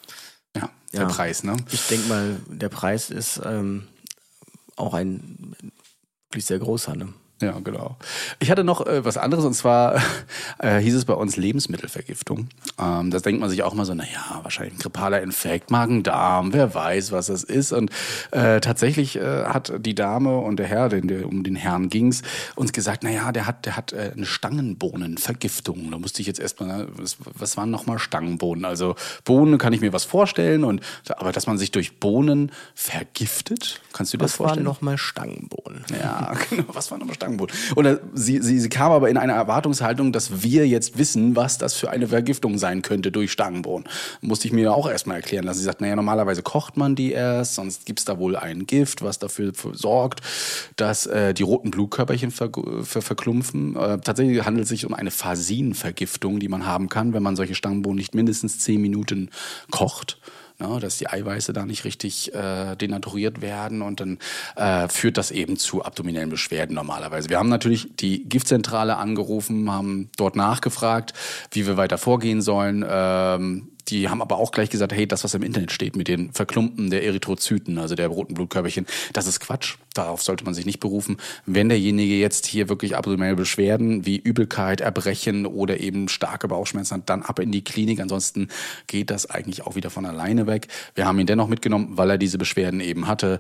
Speaker 1: der Preis, ne?
Speaker 2: Ich denke mal, der Preis ist auch ein wirklich sehr großer, ne?
Speaker 1: Ja, genau. Ich hatte noch was anderes, und zwar hieß es bei uns Lebensmittelvergiftung. Das denkt man sich auch mal so, naja, wahrscheinlich ein grippaler Infekt, Magen-Darm, wer weiß, was das ist. Und tatsächlich hat die Dame und der Herr, um den Herrn ging's, uns gesagt, naja, der hat eine Stangenbohnenvergiftung. Da musste ich jetzt erstmal, was waren nochmal Stangenbohnen? Also Bohnen kann ich mir was vorstellen, aber dass man sich durch Bohnen vergiftet, kannst du dir das vorstellen?
Speaker 2: Was waren nochmal Stangenbohnen?
Speaker 1: Ja, genau, was waren nochmal Stangenbohnen? Und sie kam aber in einer Erwartungshaltung, dass wir jetzt wissen, was das für eine Vergiftung sein könnte durch Stangenbohnen. Musste ich mir auch erstmal erklären lassen. Sie sagt, naja, normalerweise kocht man die erst, sonst gibt's da wohl ein Gift, was dafür sorgt, dass die roten Blutkörperchen verklumpfen. Tatsächlich handelt es sich um eine Phasinvergiftung, die man haben kann, wenn man solche Stangenbohnen nicht mindestens 10 Minuten kocht. Dass die Eiweiße da nicht richtig denaturiert werden, und dann führt das eben zu abdominellen Beschwerden normalerweise. Wir haben natürlich die Giftzentrale angerufen, haben dort nachgefragt, wie wir weiter vorgehen sollen. Die haben aber auch gleich gesagt, hey, das, was im Internet steht mit den Verklumpen der Erythrozyten, also der roten Blutkörperchen, das ist Quatsch. Darauf sollte man sich nicht berufen. Wenn derjenige jetzt hier wirklich abdominelle Beschwerden wie Übelkeit, Erbrechen oder eben starke Bauchschmerzen hat, dann ab in die Klinik. Ansonsten geht das eigentlich auch wieder von alleine weg. Wir haben ihn dennoch mitgenommen, weil er diese Beschwerden eben hatte,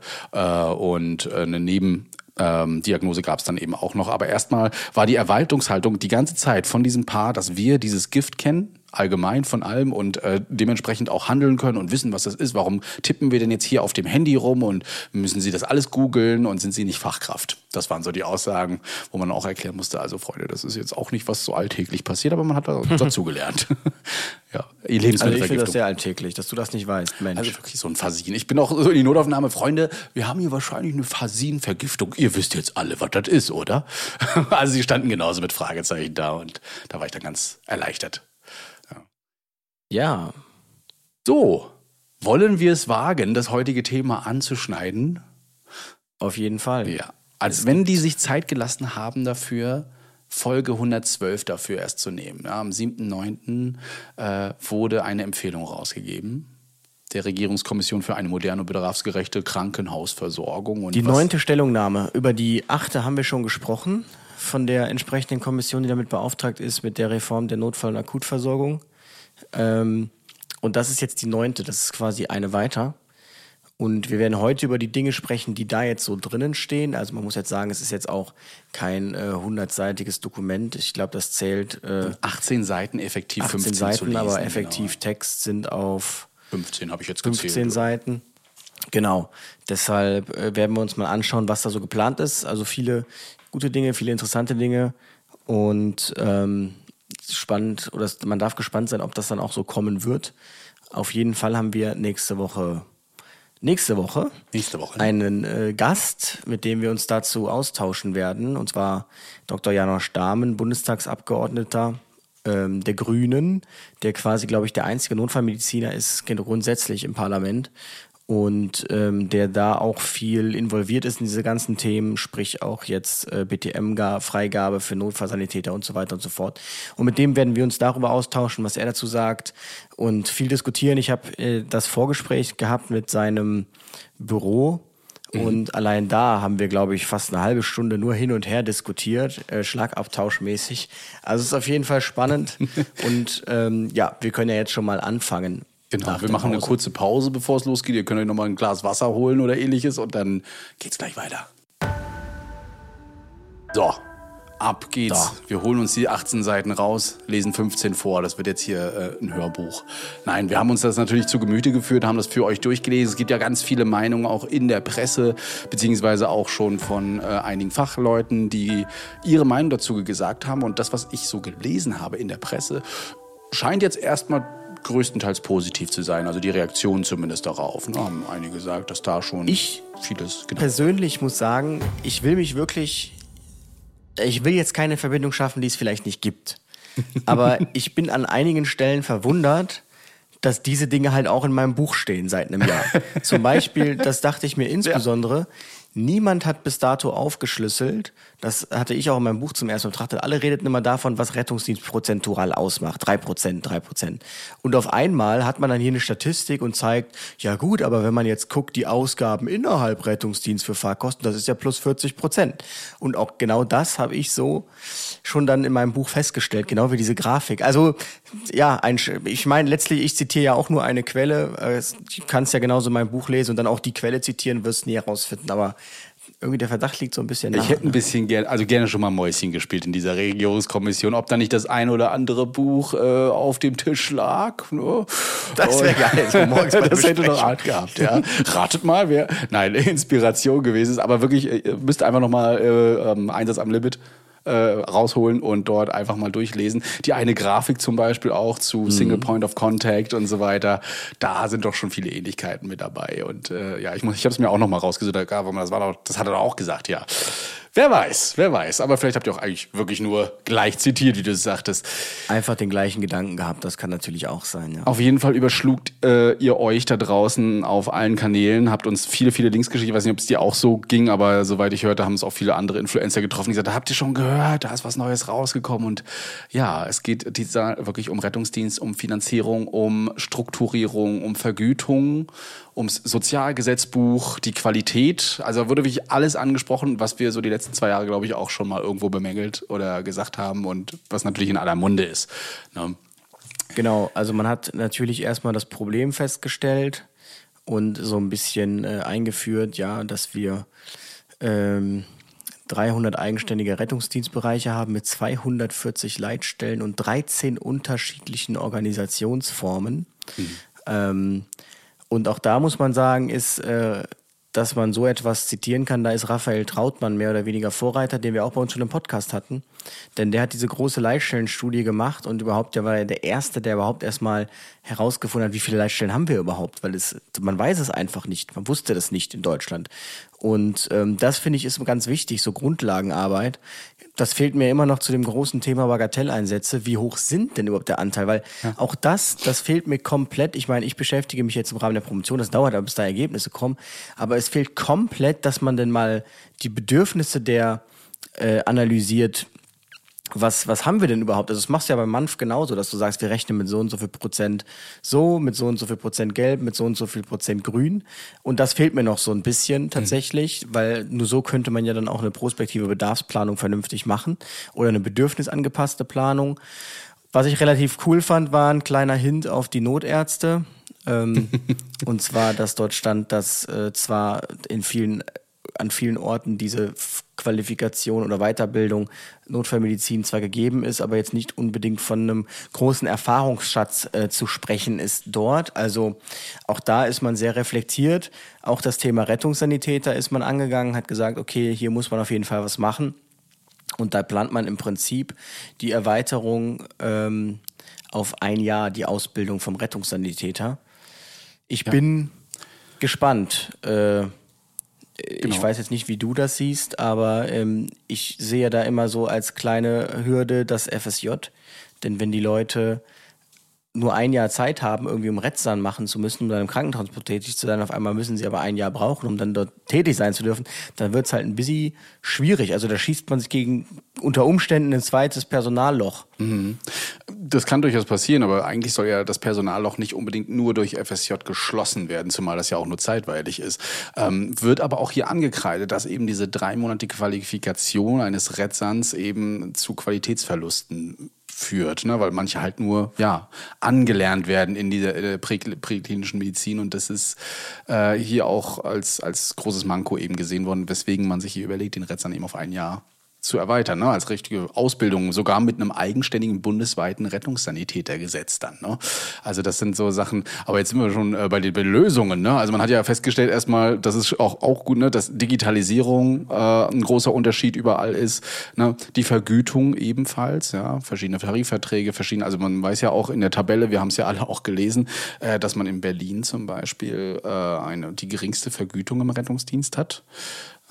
Speaker 1: und eine Diagnose gab es dann eben auch noch. Aber erstmal war die Erwartungshaltung die ganze Zeit von diesem Paar, dass wir dieses Gift kennen, allgemein von allem, und dementsprechend auch handeln können und wissen, was das ist. Warum tippen wir denn jetzt hier auf dem Handy rum und müssen Sie das alles googeln und sind Sie nicht Fachkraft? Das waren so die Aussagen, wo man auch erklären musste, also Freunde, das ist jetzt auch nicht, was so alltäglich passiert, aber man hat dazugelernt. Ja,
Speaker 2: Also ich finde das sehr alltäglich, dass du das nicht weißt, Mensch.
Speaker 1: Also wirklich so ein Phasin. Ich bin auch so in die Notaufnahme, Freunde, wir haben hier wahrscheinlich eine Phasinvergiftung. Ihr wisst jetzt alle, was das ist, oder? Also sie standen genauso mit Fragezeichen da, und da war ich dann ganz erleichtert.
Speaker 2: Ja.
Speaker 1: So, wollen wir es wagen, das heutige Thema anzuschneiden?
Speaker 2: Auf jeden Fall.
Speaker 1: Ja. Als wenn die sich Zeit gelassen haben dafür, Folge 112 dafür erst zu nehmen. Ja, am 7.9. Wurde eine Empfehlung rausgegeben der Regierungskommission für eine moderne und bedarfsgerechte Krankenhausversorgung. Und
Speaker 2: die 9. Stellungnahme. Über die 8. haben wir schon gesprochen, von der entsprechenden Kommission, die damit beauftragt ist, mit der Reform der Notfall- und Akutversorgung. Und das ist jetzt die 9., das ist quasi eine weiter. Und wir werden heute über die Dinge sprechen, die da jetzt so drinnen stehen. Also man muss jetzt sagen, es ist jetzt auch kein 100-seitiges Dokument. Ich glaube, das zählt
Speaker 1: 18 Seiten, effektiv
Speaker 2: 18
Speaker 1: 15
Speaker 2: Seiten,
Speaker 1: zu lesen.
Speaker 2: aber effektiv genau. Text sind auf
Speaker 1: 15, habe ich jetzt gezählt.
Speaker 2: 15 Seiten. Genau. Deshalb werden wir uns mal anschauen, was da so geplant ist. Also viele gute Dinge, viele interessante Dinge. Und spannend, oder man darf gespannt sein, ob das dann auch so kommen wird. Auf jeden Fall haben wir nächste Woche einen Gast, mit dem wir uns dazu austauschen werden, und zwar Dr. Janosch Dahmen, Bundestagsabgeordneter der Grünen, der quasi, glaube ich, der einzige Notfallmediziner ist grundsätzlich im Parlament, und der da auch viel involviert ist in diese ganzen Themen, sprich auch jetzt BTM-Freigabe für Notfallsanitäter und so weiter und so fort. Und mit dem werden wir uns darüber austauschen, was er dazu sagt, und viel diskutieren. Ich habe das Vorgespräch gehabt mit seinem Büro, und allein da haben wir, glaube ich, fast eine halbe Stunde nur hin und her diskutiert, schlagabtauschmäßig. Also es ist auf jeden Fall spannend und wir können ja jetzt schon mal anfangen.
Speaker 1: Genau, wir machen eine kurze Pause, bevor es losgeht. Ihr könnt euch nochmal ein Glas Wasser holen oder ähnliches, und dann geht's gleich weiter. So, ab geht's. Da. Wir holen uns die 18 Seiten raus, lesen 15 vor. Das wird jetzt hier ein Hörbuch. Nein, wir haben uns das natürlich zu Gemüte geführt, haben das für euch durchgelesen. Es gibt ja ganz viele Meinungen auch in der Presse, beziehungsweise auch schon von einigen Fachleuten, die ihre Meinung dazu gesagt haben. Und das, was ich so gelesen habe in der Presse, scheint jetzt erstmal größtenteils positiv zu sein, also die Reaktion zumindest darauf. Da haben einige gesagt, dass da schon vieles...
Speaker 2: Genau. Persönlich muss sagen, ich will jetzt keine Verbindung schaffen, die es vielleicht nicht gibt. Aber ich bin an einigen Stellen verwundert, dass diese Dinge halt auch in meinem Buch stehen seit einem Jahr. Zum Beispiel, das dachte ich mir insbesondere, niemand hat bis dato aufgeschlüsselt, das hatte ich auch in meinem Buch zum ersten Mal betrachtet, alle redeten immer davon, was Rettungsdienst prozentual ausmacht, 3%. Und auf einmal hat man dann hier eine Statistik und zeigt, ja gut, aber wenn man jetzt guckt, die Ausgaben innerhalb Rettungsdienst für Fahrkosten, das ist ja plus 40%. Und auch genau das habe ich so schon dann in meinem Buch festgestellt, genau wie diese Grafik. Also ja, ich meine, letztlich, ich zitiere ja auch nur eine Quelle, du kannst ja genauso mein Buch lesen und dann auch die Quelle zitieren, wirst nie herausfinden, aber irgendwie der Verdacht liegt so ein bisschen nach.
Speaker 1: Ich hätte ein bisschen gerne schon mal Mäuschen gespielt in dieser Regierungskommission, ob da nicht das ein oder andere Buch auf dem Tisch lag. Ne?
Speaker 2: Das wäre geil. So morgens
Speaker 1: das hätte doch Art gehabt, ja. Ratet mal, wer Inspiration gewesen ist, aber wirklich, ihr müsst einfach nochmal Einsatz am Limit rausholen und dort einfach mal durchlesen. Die eine Grafik zum Beispiel auch zu Single Point of Contact und so weiter, da sind doch schon viele Ähnlichkeiten mit dabei. Und ja, ich habe es mir auch noch mal rausgesucht, das hat er auch gesagt, ja. Wer weiß. Aber vielleicht habt ihr auch eigentlich wirklich nur gleich zitiert, wie du es sagtest.
Speaker 2: Einfach den gleichen Gedanken gehabt, das kann natürlich auch sein, ja.
Speaker 1: Auf jeden Fall überschlugt ihr euch da draußen auf allen Kanälen, habt uns viele Links geschickt. Ich weiß nicht, ob es dir auch so ging, aber soweit ich hörte, haben es auch viele andere Influencer getroffen, die gesagt haben, habt ihr schon gehört, da ist was Neues rausgekommen. Und ja, es geht wirklich um Rettungsdienst, um Finanzierung, um Strukturierung, um Vergütung, ums Sozialgesetzbuch, die Qualität. Also wurde wirklich alles angesprochen, was wir so die letzten 2 Jahre, glaube ich, auch schon mal irgendwo bemängelt oder gesagt haben und was natürlich in aller Munde ist. Ne?
Speaker 2: Genau, also man hat natürlich erstmal das Problem festgestellt und so ein bisschen eingeführt, ja, dass wir 300 eigenständige Rettungsdienstbereiche haben mit 240 Leitstellen und 13 unterschiedlichen Organisationsformen. Und auch da muss man sagen, ist, dass man so etwas zitieren kann, da ist Raphael Trautmann mehr oder weniger Vorreiter, den wir auch bei uns schon im Podcast hatten. Denn der hat diese große Leitstellenstudie gemacht und überhaupt, der war der Erste, der überhaupt erstmal herausgefunden hat, wie viele Leitstellen haben wir überhaupt, weil man weiß es einfach nicht, man wusste das nicht in Deutschland. Und das finde ich ist ganz wichtig, so Grundlagenarbeit. Das fehlt mir immer noch zu dem großen Thema Bagatelleinsätze. Wie hoch sind denn überhaupt der Anteil? Weil auch das fehlt mir komplett. Ich meine, ich beschäftige mich jetzt im Rahmen der Promotion, das dauert, bis da Ergebnisse kommen. Aber es fehlt komplett, dass man denn mal die Bedürfnisse der analysiert. Was haben wir denn überhaupt? Also das machst du ja beim Manf genauso, dass du sagst, wir rechnen mit so und so viel Prozent so, mit so und so viel Prozent gelb, mit so und so viel Prozent grün. Und das fehlt mir noch so ein bisschen tatsächlich, weil nur so könnte man ja dann auch eine prospektive Bedarfsplanung vernünftig machen oder eine bedürfnisangepasste Planung. Was ich relativ cool fand, war ein kleiner Hint auf die Notärzte. Und zwar, dass dort stand, dass zwar an vielen Orten diese Qualifikation oder Weiterbildung Notfallmedizin zwar gegeben ist, aber jetzt nicht unbedingt von einem großen Erfahrungsschatz zu sprechen ist dort. Also auch da ist man sehr reflektiert. Auch das Thema Rettungssanitäter ist man angegangen, hat gesagt, okay, hier muss man auf jeden Fall was machen. Und da plant man im Prinzip die Erweiterung auf 1 Jahr, die Ausbildung vom Rettungssanitäter. Ich bin gespannt. Ich weiß jetzt nicht, wie du das siehst, aber ich sehe da immer so als kleine Hürde das FSJ. Denn wenn die Leute nur 1 Jahr Zeit haben, irgendwie um Rettsan machen zu müssen, um dann im Krankentransport tätig zu sein, auf einmal müssen sie aber 1 Jahr brauchen, um dann dort tätig sein zu dürfen, dann wird es halt ein bisschen schwierig. Also da schießt man sich unter Umständen ein zweites Personalloch.
Speaker 1: Das kann durchaus passieren, aber eigentlich soll ja das Personalloch nicht unbedingt nur durch FSJ geschlossen werden, zumal das ja auch nur zeitweilig ist. Wird aber auch hier angekreidet, dass eben diese 3-monatige Qualifikation eines Rettsans eben zu Qualitätsverlusten führt, ne? Weil manche halt nur angelernt werden in dieser präklinischen Medizin und das ist hier auch als großes Manko eben gesehen worden, weswegen man sich hier überlegt, den Rettsan eben auf 1 Jahr zu erweitern, ne? Als richtige Ausbildung, sogar mit einem eigenständigen bundesweiten Rettungssanitätergesetz dann. Ne? Also das sind so Sachen, aber jetzt sind wir schon bei den Lösungen. Ne? Also man hat ja festgestellt erstmal, das ist auch gut, ne? Dass Digitalisierung ein großer Unterschied überall ist. Ne? Die Vergütung ebenfalls, ja, verschiedene Tarifverträge, also man weiß ja auch in der Tabelle, wir haben es ja alle auch gelesen, dass man in Berlin zum Beispiel die geringste Vergütung im Rettungsdienst hat.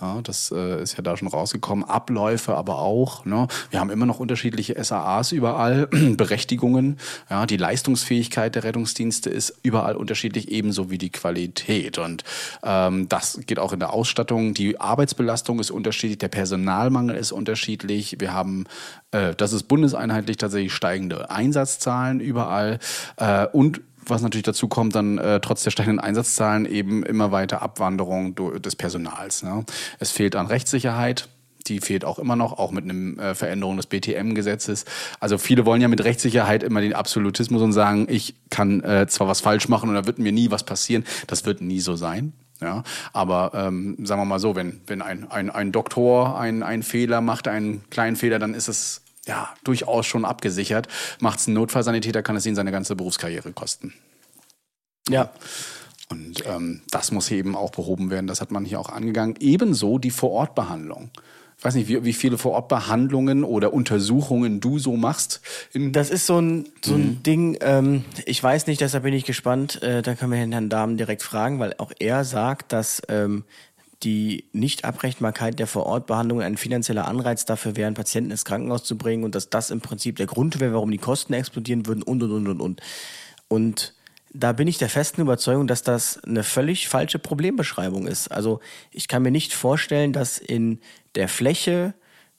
Speaker 1: Ja, das ist ja da schon rausgekommen. Abläufe aber auch. Ne? Wir haben immer noch unterschiedliche SAAs überall, Berechtigungen. Ja, die Leistungsfähigkeit der Rettungsdienste ist überall unterschiedlich, ebenso wie die Qualität. Und das geht auch in der Ausstattung. Die Arbeitsbelastung ist unterschiedlich, der Personalmangel ist unterschiedlich. Wir haben, das ist bundeseinheitlich, tatsächlich steigende Einsatzzahlen überall. Und was natürlich dazu kommt, dann trotz der steigenden Einsatzzahlen eben immer weiter Abwanderung des Personals. Ne? Es fehlt an Rechtssicherheit. Die fehlt auch immer noch, auch mit einer Veränderung des BTM-Gesetzes. Also viele wollen ja mit Rechtssicherheit immer den Absolutismus und sagen, ich kann zwar was falsch machen und da wird mir nie was passieren. Das wird nie so sein. Ja, aber sagen wir mal so, wenn ein Doktor einen Fehler macht, einen kleinen Fehler, dann ist es ja durchaus schon abgesichert. Macht es ein Notfallsanitäter, kann es ihn seine ganze Berufskarriere kosten.
Speaker 2: Ja.
Speaker 1: Und das muss hier eben auch behoben werden. Das hat man hier auch angegangen. Ebenso die Vorortbehandlung. Ich weiß nicht, wie viele Vorortbehandlungen oder Untersuchungen du so machst.
Speaker 2: Das ist so ein Ding, ich weiß nicht, deshalb bin ich gespannt. Da können wir Herrn Dahmen direkt fragen, weil auch er sagt, dass die Nichtabrechenbarkeit der Vorortbehandlung ein finanzieller Anreiz dafür wäre, einen Patienten ins Krankenhaus zu bringen und dass das im Prinzip der Grund wäre, warum die Kosten explodieren würden und. Und da bin ich der festen Überzeugung, dass das eine völlig falsche Problembeschreibung ist. Also ich kann mir nicht vorstellen, dass in der Fläche,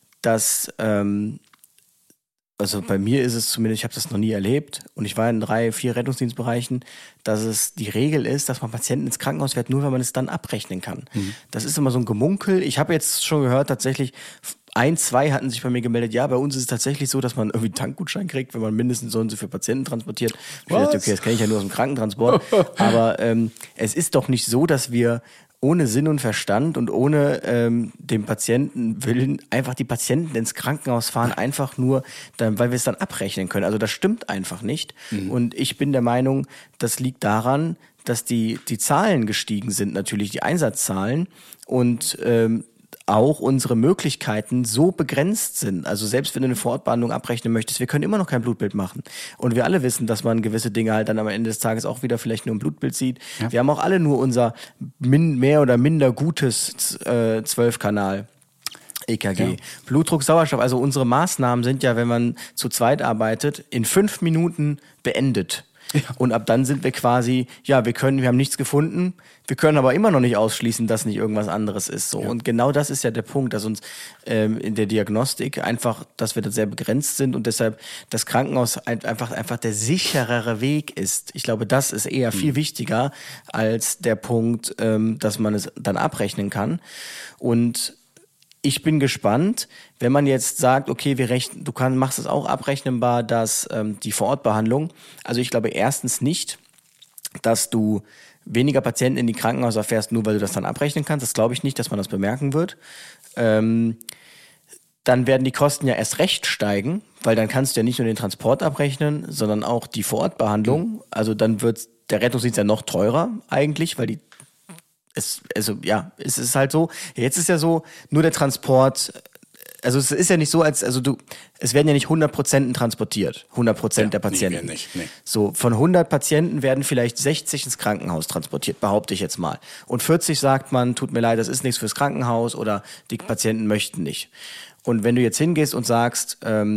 Speaker 2: also bei mir ist es zumindest, ich habe das noch nie erlebt und ich war in 3-4 Rettungsdienstbereichen, dass es die Regel ist, dass man Patienten ins Krankenhaus fährt, nur weil man es dann abrechnen kann. Das ist immer so ein Gemunkel. Ich habe jetzt schon gehört, tatsächlich 1-2 hatten sich bei mir gemeldet, ja, bei uns ist es tatsächlich so, dass man irgendwie einen Tankgutschein kriegt, wenn man mindestens so und so für Patienten transportiert. Ich dachte, okay, das kenne ich ja nur aus dem Krankentransport. Aber es ist doch nicht so, dass wir ohne Sinn und Verstand und ohne dem Patientenwillen einfach die Patienten ins Krankenhaus fahren, einfach nur, weil wir es dann abrechnen können. Also das stimmt einfach nicht. Und ich bin der Meinung, das liegt daran, dass die Zahlen gestiegen sind, natürlich die Einsatzzahlen und auch unsere Möglichkeiten so begrenzt sind. Also selbst wenn du eine Vorortbehandlung abrechnen möchtest, wir können immer noch kein Blutbild machen. Und wir alle wissen, dass man gewisse Dinge halt dann am Ende des Tages auch wieder vielleicht nur ein Blutbild sieht. Ja. Wir haben auch alle nur unser mehr oder minder gutes 12-Kanal. EKG. Ja. Blutdruck, Sauerstoff, also unsere Maßnahmen sind ja, wenn man zu zweit arbeitet, in 5 Minuten beendet. Ja. Und ab dann sind wir quasi, wir haben nichts gefunden, wir können aber immer noch nicht ausschließen, dass nicht irgendwas anderes ist. So. Ja. Und genau das ist ja der Punkt, dass uns in der Diagnostik einfach, dass wir da sehr begrenzt sind und deshalb das Krankenhaus einfach der sicherere Weg ist. Ich glaube, das ist eher viel wichtiger als der Punkt, dass man es dann abrechnen kann. Und ich bin gespannt, wenn man jetzt sagt, okay, machst es auch abrechnenbar, dass die Vorortbehandlung, also ich glaube erstens nicht, dass du weniger Patienten in die Krankenhäuser fährst, nur weil du das dann abrechnen kannst. Das glaube ich nicht, dass man das bemerken wird. Dann werden die Kosten ja erst recht steigen, weil dann kannst du ja nicht nur den Transport abrechnen, sondern auch die Vorortbehandlung. Also dann wird der Rettungsdienst ja noch teurer eigentlich, weil es ist halt so. Jetzt ist ja so, nur der Transport, also es ist ja nicht so, es werden ja nicht 100% transportiert, 100% der Patienten. Nee. So, von 100 Patienten werden vielleicht 60 ins Krankenhaus transportiert, behaupte ich jetzt mal. Und 40 sagt man, tut mir leid, das ist nichts fürs Krankenhaus oder die Patienten möchten nicht. Und wenn du jetzt hingehst und sagst,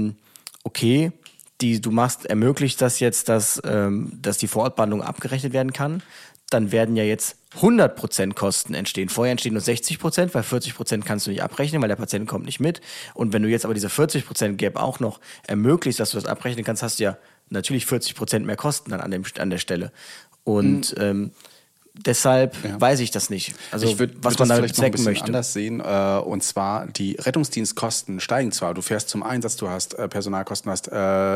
Speaker 2: okay, ermöglicht das jetzt, dass die Vorortbehandlung abgerechnet werden kann, dann werden ja jetzt 100% Kosten entstehen. Vorher entstehen nur 60%, weil 40% kannst du nicht abrechnen, weil der Patient kommt nicht mit. Und wenn du jetzt aber diese 40% Gap auch noch ermöglicht, dass du das abrechnen kannst, hast du ja natürlich 40% mehr Kosten dann an der Stelle. Und deshalb weiß ich das nicht. Also
Speaker 1: ich würd
Speaker 2: was man damit
Speaker 1: vielleicht noch ein bisschen
Speaker 2: möchte.
Speaker 1: anders sehen. Und zwar die Rettungsdienstkosten steigen zwar. Du fährst zum Einsatz, du hast Personalkosten, hast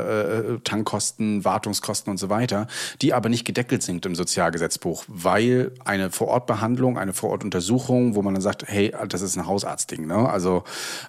Speaker 1: Tankkosten, Wartungskosten und so weiter, die aber nicht gedeckelt sind im Sozialgesetzbuch, weil eine Vorortbehandlung, eine Vorortuntersuchung, wo man dann sagt, hey, das ist ein Hausarztding, ne? Also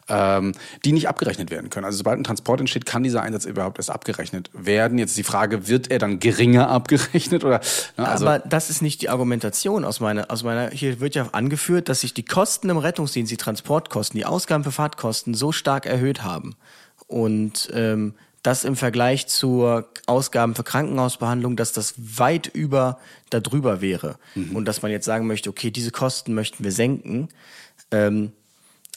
Speaker 1: die nicht abgerechnet werden können. Also sobald ein Transport entsteht, kann dieser Einsatz überhaupt erst abgerechnet werden. Jetzt die Frage, wird er dann geringer abgerechnet oder? Ne? Also,
Speaker 2: aber das ist nicht die Argumentation aus meiner, hier wird ja angeführt, dass sich die Kosten im Rettungsdienst, die Transportkosten, die Ausgaben für Fahrtkosten so stark erhöht haben. Und das im Vergleich zur Ausgaben für Krankenhausbehandlung, dass das weit darüber wäre. Und dass man jetzt sagen möchte, okay, diese Kosten möchten wir senken.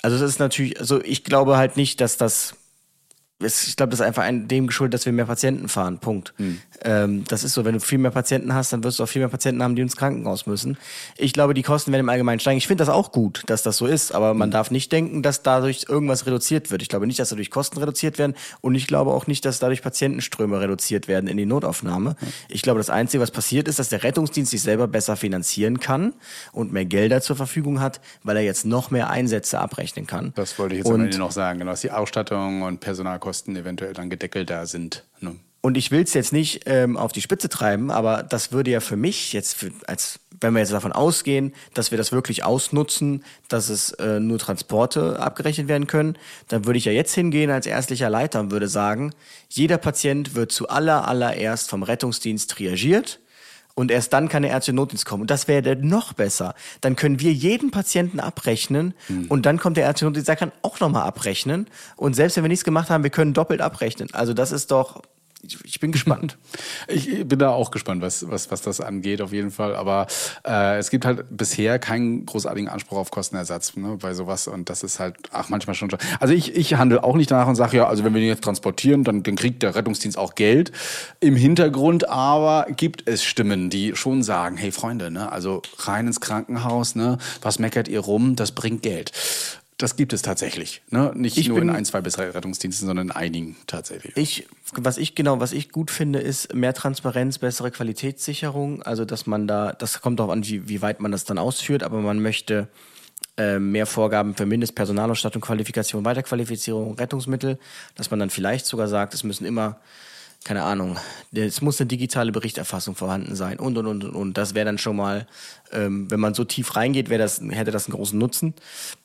Speaker 2: Also das ist natürlich, also ich glaube halt nicht, dass ich glaube, das ist einfach dem geschuldet, dass wir mehr Patienten fahren. Punkt. Das ist so, wenn du viel mehr Patienten hast, dann wirst du auch viel mehr Patienten haben, die ins Krankenhaus müssen. Ich glaube, die Kosten werden im Allgemeinen steigen. Ich finde das auch gut, dass das so ist, aber man darf nicht denken, dass dadurch irgendwas reduziert wird. Ich glaube nicht, dass dadurch Kosten reduziert werden und ich glaube auch nicht, dass dadurch Patientenströme reduziert werden in die Notaufnahme. Ich glaube, das Einzige, was passiert ist, dass der Rettungsdienst sich selber besser finanzieren kann und mehr Gelder zur Verfügung hat, weil er jetzt noch mehr Einsätze abrechnen kann.
Speaker 1: Das wollte ich jetzt am Ende noch sagen, genau, dass die Ausstattung und Personalkosten eventuell dann gedeckelt da sind. Ne?
Speaker 2: Und ich will es jetzt nicht auf die Spitze treiben, aber das würde ja für mich jetzt, wenn wir jetzt davon ausgehen, dass wir das wirklich ausnutzen, dass es nur Transporte abgerechnet werden können, dann würde ich ja jetzt hingehen als ärztlicher Leiter und würde sagen, jeder Patient wird zuallererst vom Rettungsdienst triagiert. Und erst dann kann der ärztliche Notdienst kommen. Und das wäre noch besser. Dann können wir jeden Patienten abrechnen und dann kommt der ärztliche Notdienst, der kann auch nochmal abrechnen. Und selbst wenn wir nichts gemacht haben, wir können doppelt abrechnen. Also das ist doch... Ich bin gespannt.
Speaker 1: Ich bin da auch gespannt, was das angeht, auf jeden Fall. Aber es gibt halt bisher keinen großartigen Anspruch auf Kostenersatz, ne, bei sowas. Und das ist halt, manchmal schon. Also ich handle auch nicht danach und sage, ja, also wenn wir den jetzt transportieren, dann kriegt der Rettungsdienst auch Geld. Im Hintergrund aber gibt es Stimmen, die schon sagen, hey Freunde, ne, also rein ins Krankenhaus, ne, was meckert ihr rum, das bringt Geld. Das gibt es tatsächlich, ne? Nicht nur in 1, 2 bis 3 Rettungsdiensten, sondern in einigen tatsächlich.
Speaker 2: Was ich gut finde, ist mehr Transparenz, bessere Qualitätssicherung. Also dass man das kommt auch an, wie weit man das dann ausführt, aber man möchte mehr Vorgaben für Mindestpersonalausstattung, Qualifikation, Weiterqualifizierung, Rettungsmittel, dass man dann vielleicht sogar sagt, es müssen immer, keine Ahnung, es muss eine digitale Berichterfassung vorhanden sein und. Das wäre dann schon mal, wenn man so tief reingeht, hätte das einen großen Nutzen.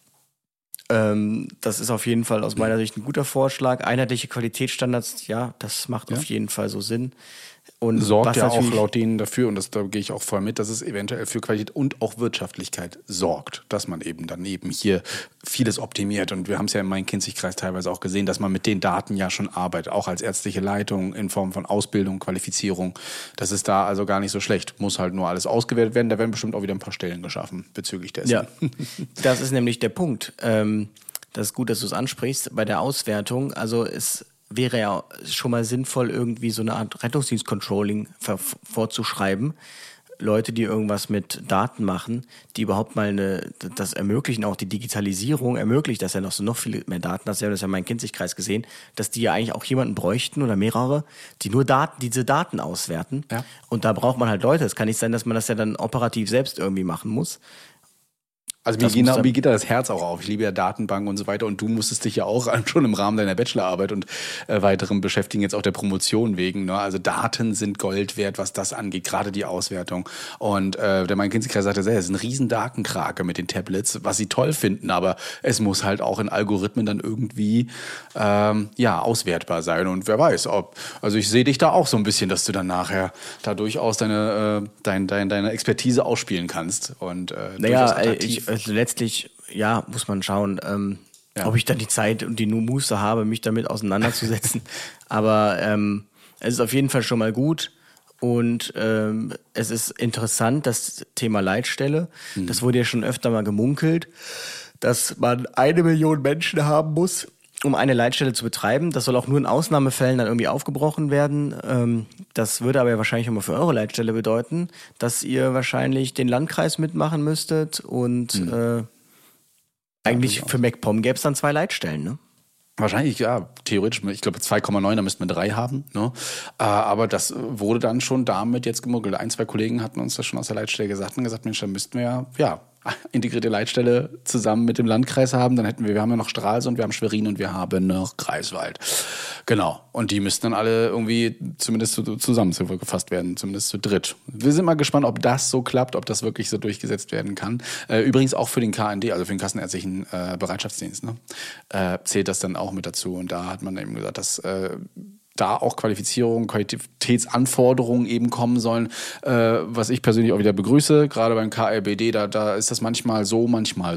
Speaker 2: Das ist auf jeden Fall aus meiner Sicht ein guter Vorschlag. Einheitliche Qualitätsstandards, ja, das macht auf jeden Fall so Sinn. Und
Speaker 1: sorgt ja auch laut denen dafür, und da gehe ich auch voll mit, dass es eventuell für Qualität und auch Wirtschaftlichkeit sorgt, dass man eben dann eben hier vieles optimiert. Und wir haben es ja im Main-Kinzig-Kreis teilweise auch gesehen, dass man mit den Daten ja schon arbeitet, auch als ärztliche Leitung in Form von Ausbildung, Qualifizierung. Das ist da also gar nicht so schlecht. Muss halt nur alles ausgewertet werden. Da werden bestimmt auch wieder ein paar Stellen geschaffen bezüglich dessen.
Speaker 2: Ja, das ist nämlich der Punkt. Das ist gut, dass du es ansprichst. Bei der Auswertung, also es wäre ja schon mal sinnvoll, irgendwie so eine Art Rettungsdienst-Controlling vorzuschreiben. Leute, die irgendwas mit Daten machen, die überhaupt mal das ermöglichen, auch die Digitalisierung ermöglicht, dass ja noch viel mehr Daten hast. Wir haben das ja in meinem Kinzig-Kreis gesehen, dass die ja eigentlich auch jemanden bräuchten oder mehrere, die nur diese Daten auswerten. Ja. Und da braucht man halt Leute. Es kann nicht sein, dass man das ja dann operativ selbst irgendwie machen muss.
Speaker 1: Also mir geht da das Herz auch auf. Ich liebe ja Datenbanken und so weiter. Und du musstest dich ja auch schon im Rahmen deiner Bachelorarbeit und weiterem beschäftigen, jetzt auch der Promotion wegen. Ne? Also Daten sind Gold wert, was das angeht, gerade die Auswertung. Und der Main-Kinzig-Kreis sagte selber, es ist ein riesen Datenkrake mit den Tablets, was sie toll finden. Aber es muss halt auch in Algorithmen dann irgendwie auswertbar sein. Und wer weiß, also ich sehe dich da auch so ein bisschen, dass du dann nachher da durchaus deine Expertise ausspielen kannst. Und durchaus attraktiv.
Speaker 2: Also letztlich, ja, muss man schauen, ob ich dann die Zeit und die Muße habe, mich damit auseinanderzusetzen. Aber es ist auf jeden Fall schon mal gut und es ist interessant, das Thema Leitstelle. Das wurde ja schon öfter mal gemunkelt, dass man 1 Million Menschen haben muss, um eine Leitstelle zu betreiben. Das soll auch nur in Ausnahmefällen dann irgendwie aufgebrochen werden. Das würde aber wahrscheinlich immer für eure Leitstelle bedeuten, dass ihr wahrscheinlich den Landkreis mitmachen müsstet und eigentlich für MacPom gäbe es dann 2 Leitstellen, ne?
Speaker 1: Wahrscheinlich, ja, theoretisch. Ich glaube 2,9, da müssten wir 3 haben. Ne? Aber das wurde dann schon damit jetzt gemunkelt. 1, 2 Kollegen hatten uns das schon aus der Leitstelle gesagt Mensch, dann müssten wir ja integrierte Leitstelle zusammen mit dem Landkreis haben. Dann hätten wir haben ja noch Stralsund, wir haben Schwerin und wir haben noch Greifswald. Genau. Und die müssten dann alle irgendwie zumindest zusammengefasst werden, zumindest zu dritt. Wir sind mal gespannt, ob das so klappt, ob das wirklich so durchgesetzt werden kann. Übrigens auch für den KND, also für den Kassenärztlichen Bereitschaftsdienst, ne? Zählt das dann auch mit dazu. Und da hat man eben gesagt, dass da auch Qualitätsanforderungen eben kommen sollen, was ich persönlich auch wieder begrüße, gerade beim KLBD, da ist das manchmal so.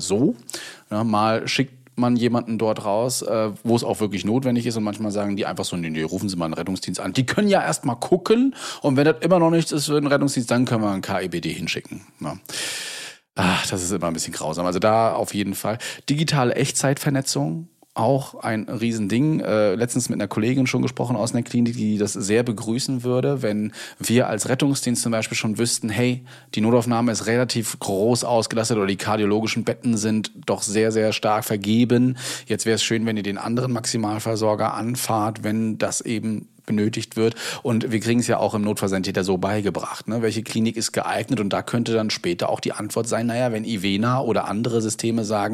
Speaker 1: Ja, mal schickt man jemanden dort raus, wo es auch wirklich notwendig ist und manchmal sagen die einfach so, nee, rufen Sie mal einen Rettungsdienst an. Die können ja erst mal gucken und wenn das immer noch nichts ist für einen Rettungsdienst, dann können wir einen KEBD hinschicken. Ja. Ach, das ist immer ein bisschen grausam. Also da auf jeden Fall. Digitale Echtzeitvernetzung, auch ein Riesending. Letztens mit einer Kollegin schon gesprochen aus einer Klinik, die das sehr begrüßen würde, wenn wir als Rettungsdienst zum Beispiel schon wüssten, hey, die Notaufnahme ist relativ groß ausgelastet oder die kardiologischen Betten sind doch sehr, sehr stark vergeben. Jetzt wäre es schön, wenn ihr den anderen Maximalversorger anfahrt, wenn das eben benötigt wird. Und wir kriegen es ja auch im Notfallsanitäter so beigebracht, ne? Welche Klinik ist geeignet? Und da könnte dann später auch die Antwort sein, naja, wenn Ivena oder andere Systeme sagen,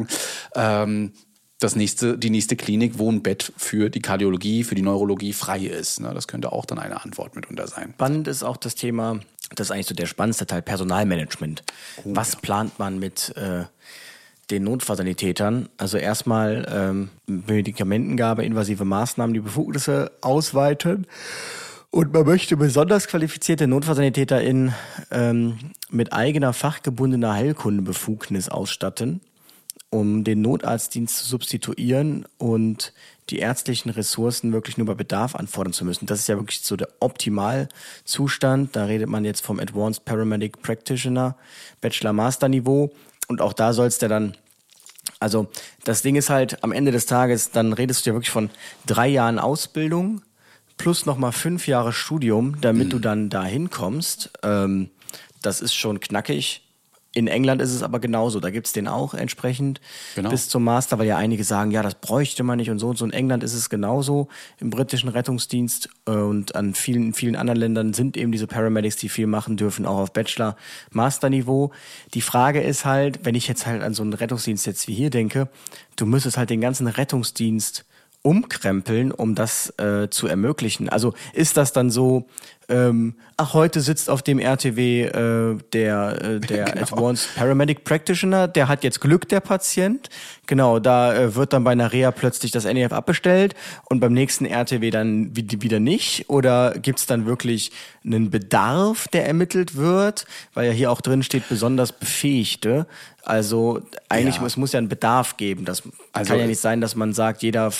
Speaker 1: die nächste Klinik, wo ein Bett für die Kardiologie, für die Neurologie frei ist. Ne? Das könnte auch dann eine Antwort mitunter sein.
Speaker 2: Spannend ist auch das Thema, das ist eigentlich so der spannendste Teil, Personalmanagement. Was plant man mit den Notfallsanitätern? Also erstmal Medikamentengabe, invasive Maßnahmen, die Befugnisse ausweiten. Und man möchte besonders qualifizierte NotfallsanitäterInnen mit eigener fachgebundener Heilkundebefugnis ausstatten, um den Notarztdienst zu substituieren und die ärztlichen Ressourcen wirklich nur bei Bedarf anfordern zu müssen. Das ist ja wirklich so der Optimalzustand. Da redet man jetzt vom Advanced Paramedic Practitioner, Bachelor-Master-Niveau. Und auch da soll's ja dann, also das Ding ist halt, am Ende des Tages, dann redest du ja wirklich von 3 Jahren Ausbildung plus nochmal 5 Jahre Studium, damit du dann da hinkommst. Das ist schon knackig. In England ist es aber genauso, da gibt's den auch entsprechend bis zum Master, weil ja einige sagen, ja, das bräuchte man nicht und so. In England ist es genauso, im britischen Rettungsdienst und an vielen anderen Ländern sind eben diese Paramedics, die viel machen dürfen, auch auf Bachelor-Master-Niveau. Die Frage ist halt, wenn ich jetzt halt an so einen Rettungsdienst jetzt wie hier denke, du müsstest halt den ganzen Rettungsdienst umkrempeln, um das zu ermöglichen. Also ist das dann so, heute sitzt auf dem RTW der Advanced Paramedic Practitioner, der hat jetzt Glück, der Patient. Genau, da wird dann bei einer Reha plötzlich das NEF abbestellt und beim nächsten RTW dann wieder nicht. Oder gibt's dann wirklich einen Bedarf, der ermittelt wird? Weil ja hier auch drin steht, besonders Befähigte. Also eigentlich, es muss ja einen Bedarf geben. Das kann ja nicht sein, dass man sagt, jeder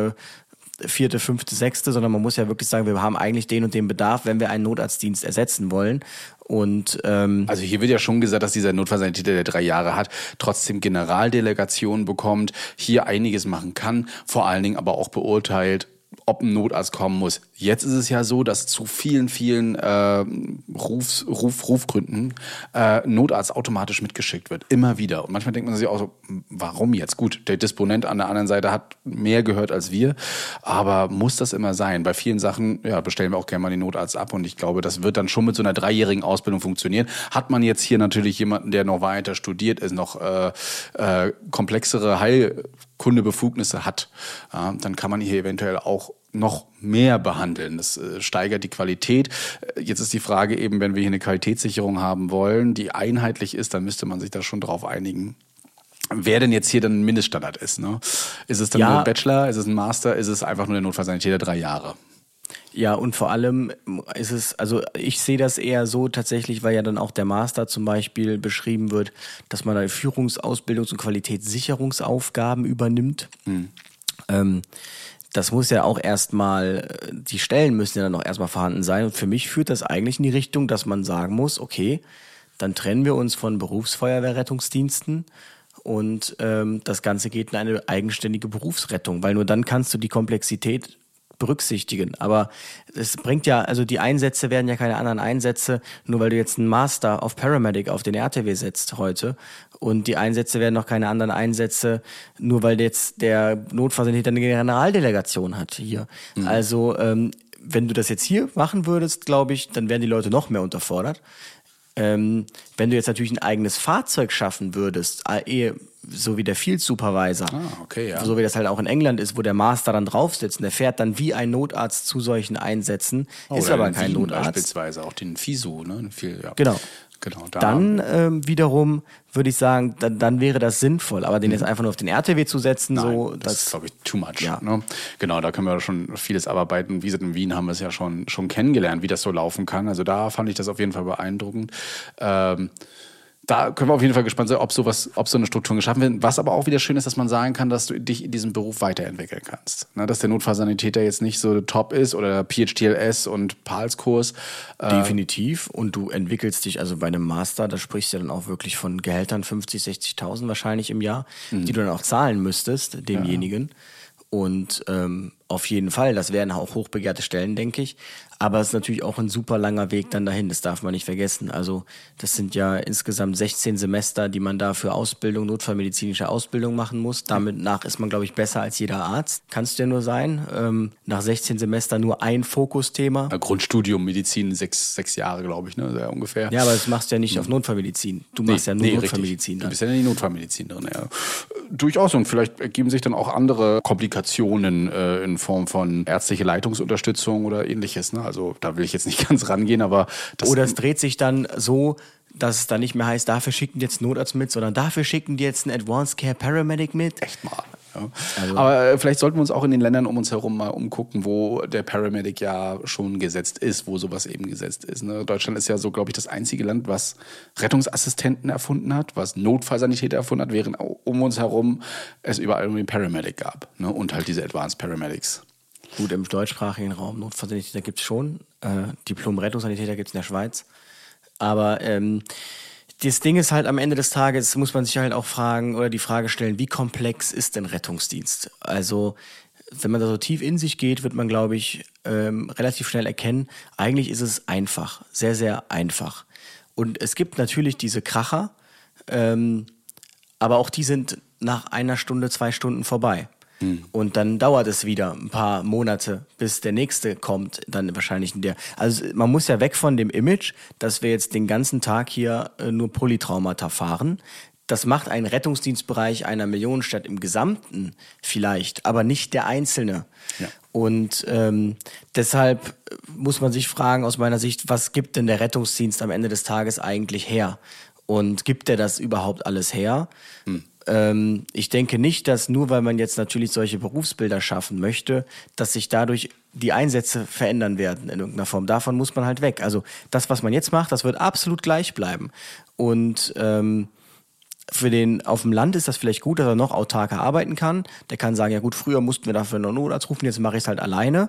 Speaker 2: 4., 5., 6., sondern man muss ja wirklich sagen, wir haben eigentlich den und den Bedarf, wenn wir einen Notarztdienst ersetzen wollen. Und
Speaker 1: also hier wird ja schon gesagt, dass dieser Notfallsanitäter, der 3 Jahre hat, trotzdem Generaldelegation bekommt, hier einiges machen kann, vor allen Dingen aber auch beurteilt, ob ein Notarzt kommen muss. Jetzt ist es ja so, dass zu vielen Rufgründen Notarzt automatisch mitgeschickt wird. Immer wieder. Und manchmal denkt man sich auch so, warum jetzt? Gut, der Disponent an der anderen Seite hat mehr gehört als wir, aber muss das immer sein? Bei vielen Sachen bestellen wir auch gerne mal den Notarzt ab und ich glaube, das wird dann schon mit so einer 3-jährigen Ausbildung funktionieren. Hat man jetzt hier natürlich jemanden, der noch weiter studiert ist, noch komplexere Heilkundebefugnisse hat, dann kann man hier eventuell auch noch mehr behandeln. Das steigert die Qualität. Jetzt ist die Frage eben, wenn wir hier eine Qualitätssicherung haben wollen, die einheitlich ist, dann müsste man sich da schon drauf einigen, wer denn jetzt hier dann ein Mindeststandard ist. Ne? Ist es dann nur ein Bachelor, ist es ein Master, ist es einfach nur der Notfallsanitäter 3 Jahre?
Speaker 2: Ja, und vor allem ist es, also ich sehe das eher so tatsächlich, weil ja dann auch der Master zum Beispiel beschrieben wird, dass man da Führungsausbildungs- und Qualitätssicherungsaufgaben übernimmt. Das muss ja auch erstmal, die Stellen müssen ja dann auch erstmal vorhanden sein. Und für mich führt das eigentlich in die Richtung, dass man sagen muss, okay, dann trennen wir uns von Berufsfeuerwehrrettungsdiensten und das Ganze geht in eine eigenständige Berufsrettung, weil nur dann kannst du die Komplexität berücksichtigen. Aber es bringt ja, also die Einsätze werden ja keine anderen Einsätze, nur weil du jetzt einen Master auf Paramedic auf den RTW setzt heute. Und die Einsätze werden noch keine anderen Einsätze, nur weil jetzt der Notfallsanitäter eine Generaldelegation hat hier. Also wenn du das jetzt hier machen würdest, glaube ich, dann wären die Leute noch mehr unterfordert. Wenn du jetzt natürlich ein eigenes Fahrzeug schaffen würdest, so wie der Field Supervisor, so wie das halt auch in England ist, wo der Master dann drauf sitzt und der fährt dann wie ein Notarzt zu solchen Einsätzen, ist aber kein Notarzt.
Speaker 1: Beispielsweise auch den FISU, ne?
Speaker 2: Genau. Dann wiederum würde ich sagen, dann wäre das sinnvoll, aber den jetzt einfach nur auf den RTW zu setzen,
Speaker 1: das ist, glaube ich, too much. Ja. Ne? Genau, da können wir schon vieles abarbeiten. Wie gesagt, in Wien haben wir es ja schon kennengelernt, wie das so laufen kann. Also da fand ich das auf jeden Fall beeindruckend. Da können wir auf jeden Fall gespannt sein, ob so eine Struktur geschaffen wird. Was aber auch wieder schön ist, dass man sagen kann, dass du dich in diesem Beruf weiterentwickeln kannst. Ne, dass der Notfallsanitäter jetzt nicht so top ist oder PHTLS und PALS-Kurs.
Speaker 2: Definitiv. Und du entwickelst dich, also bei einem Master, da sprichst du ja dann auch wirklich von Gehältern 50.000, 60.000 wahrscheinlich im Jahr, die du dann auch zahlen müsstest, demjenigen. Und auf jeden Fall, das wären auch hochbegehrte Stellen, denke ich. Aber es ist natürlich auch ein super langer Weg dann dahin, das darf man nicht vergessen. Also das sind ja insgesamt 16 Semester, die man da für Ausbildung, notfallmedizinische Ausbildung machen muss. Damit nach ist man, glaube ich, besser als jeder Arzt. Kannst du ja nur sein. Nach 16 Semestern nur ein Fokusthema.
Speaker 1: Grundstudium Medizin, 6 Jahre, glaube ich, ne, ungefähr.
Speaker 2: Ja, aber das machst du ja nicht auf Notfallmedizin. Du machst ja nur Notfallmedizin.
Speaker 1: Du bist ja in die Notfallmedizin drin, ja. Durchaus, und vielleicht ergeben sich dann auch andere Komplikationen in Form von ärztliche Leitungsunterstützung oder ähnliches, ne? Also da will ich jetzt nicht ganz rangehen, aber...
Speaker 2: Oder es dreht sich dann so, dass es dann nicht mehr heißt, dafür schicken die jetzt einen Notarzt mit, sondern dafür schicken die jetzt einen Advanced Care Paramedic mit.
Speaker 1: Echt mal. Ja. Also. Aber vielleicht sollten wir uns auch in den Ländern um uns herum mal umgucken, wo der Paramedic ja schon gesetzt ist, wo sowas eben gesetzt ist. Ne? Deutschland ist ja so, glaube ich, das einzige Land, was Rettungsassistenten erfunden hat, was Notfallsanitäter erfunden hat, während um uns herum es überall irgendwie einen Paramedic gab. Ne? Und halt diese Advanced Paramedics.
Speaker 2: Gut, im deutschsprachigen Raum Notfallsanitäter gibt es schon. Diplom-Rettungssanitäter gibt es in der Schweiz. Aber das Ding ist halt, am Ende des Tages muss man sich halt auch fragen oder die Frage stellen, wie komplex ist denn Rettungsdienst? Also wenn man da so tief in sich geht, wird man, glaube ich, relativ schnell erkennen, eigentlich ist es einfach, sehr, sehr einfach. Und es gibt natürlich diese Kracher, aber auch die sind nach 1 Stunde, 2 Stunden vorbei. Und dann dauert es wieder ein paar Monate, bis der nächste kommt, dann wahrscheinlich in der. Also man muss ja weg von dem Image, dass wir jetzt den ganzen Tag hier nur Polytraumata fahren. Das macht einen Rettungsdienstbereich einer Millionenstadt im Gesamten vielleicht, aber nicht der Einzelne. Ja. Und deshalb muss man sich fragen, aus meiner Sicht, was gibt denn der Rettungsdienst am Ende des Tages eigentlich her? Und gibt der das überhaupt alles her? Ich denke nicht, dass nur weil man jetzt natürlich solche Berufsbilder schaffen möchte, dass sich dadurch die Einsätze verändern werden in irgendeiner Form. Davon muss man halt weg. Also das, was man jetzt macht, das wird absolut gleich bleiben. Und für den auf dem Land ist das vielleicht gut, dass er noch autarker arbeiten kann. Der kann sagen, ja gut, früher mussten wir dafür einen Notarzt rufen, jetzt mache ich es halt alleine.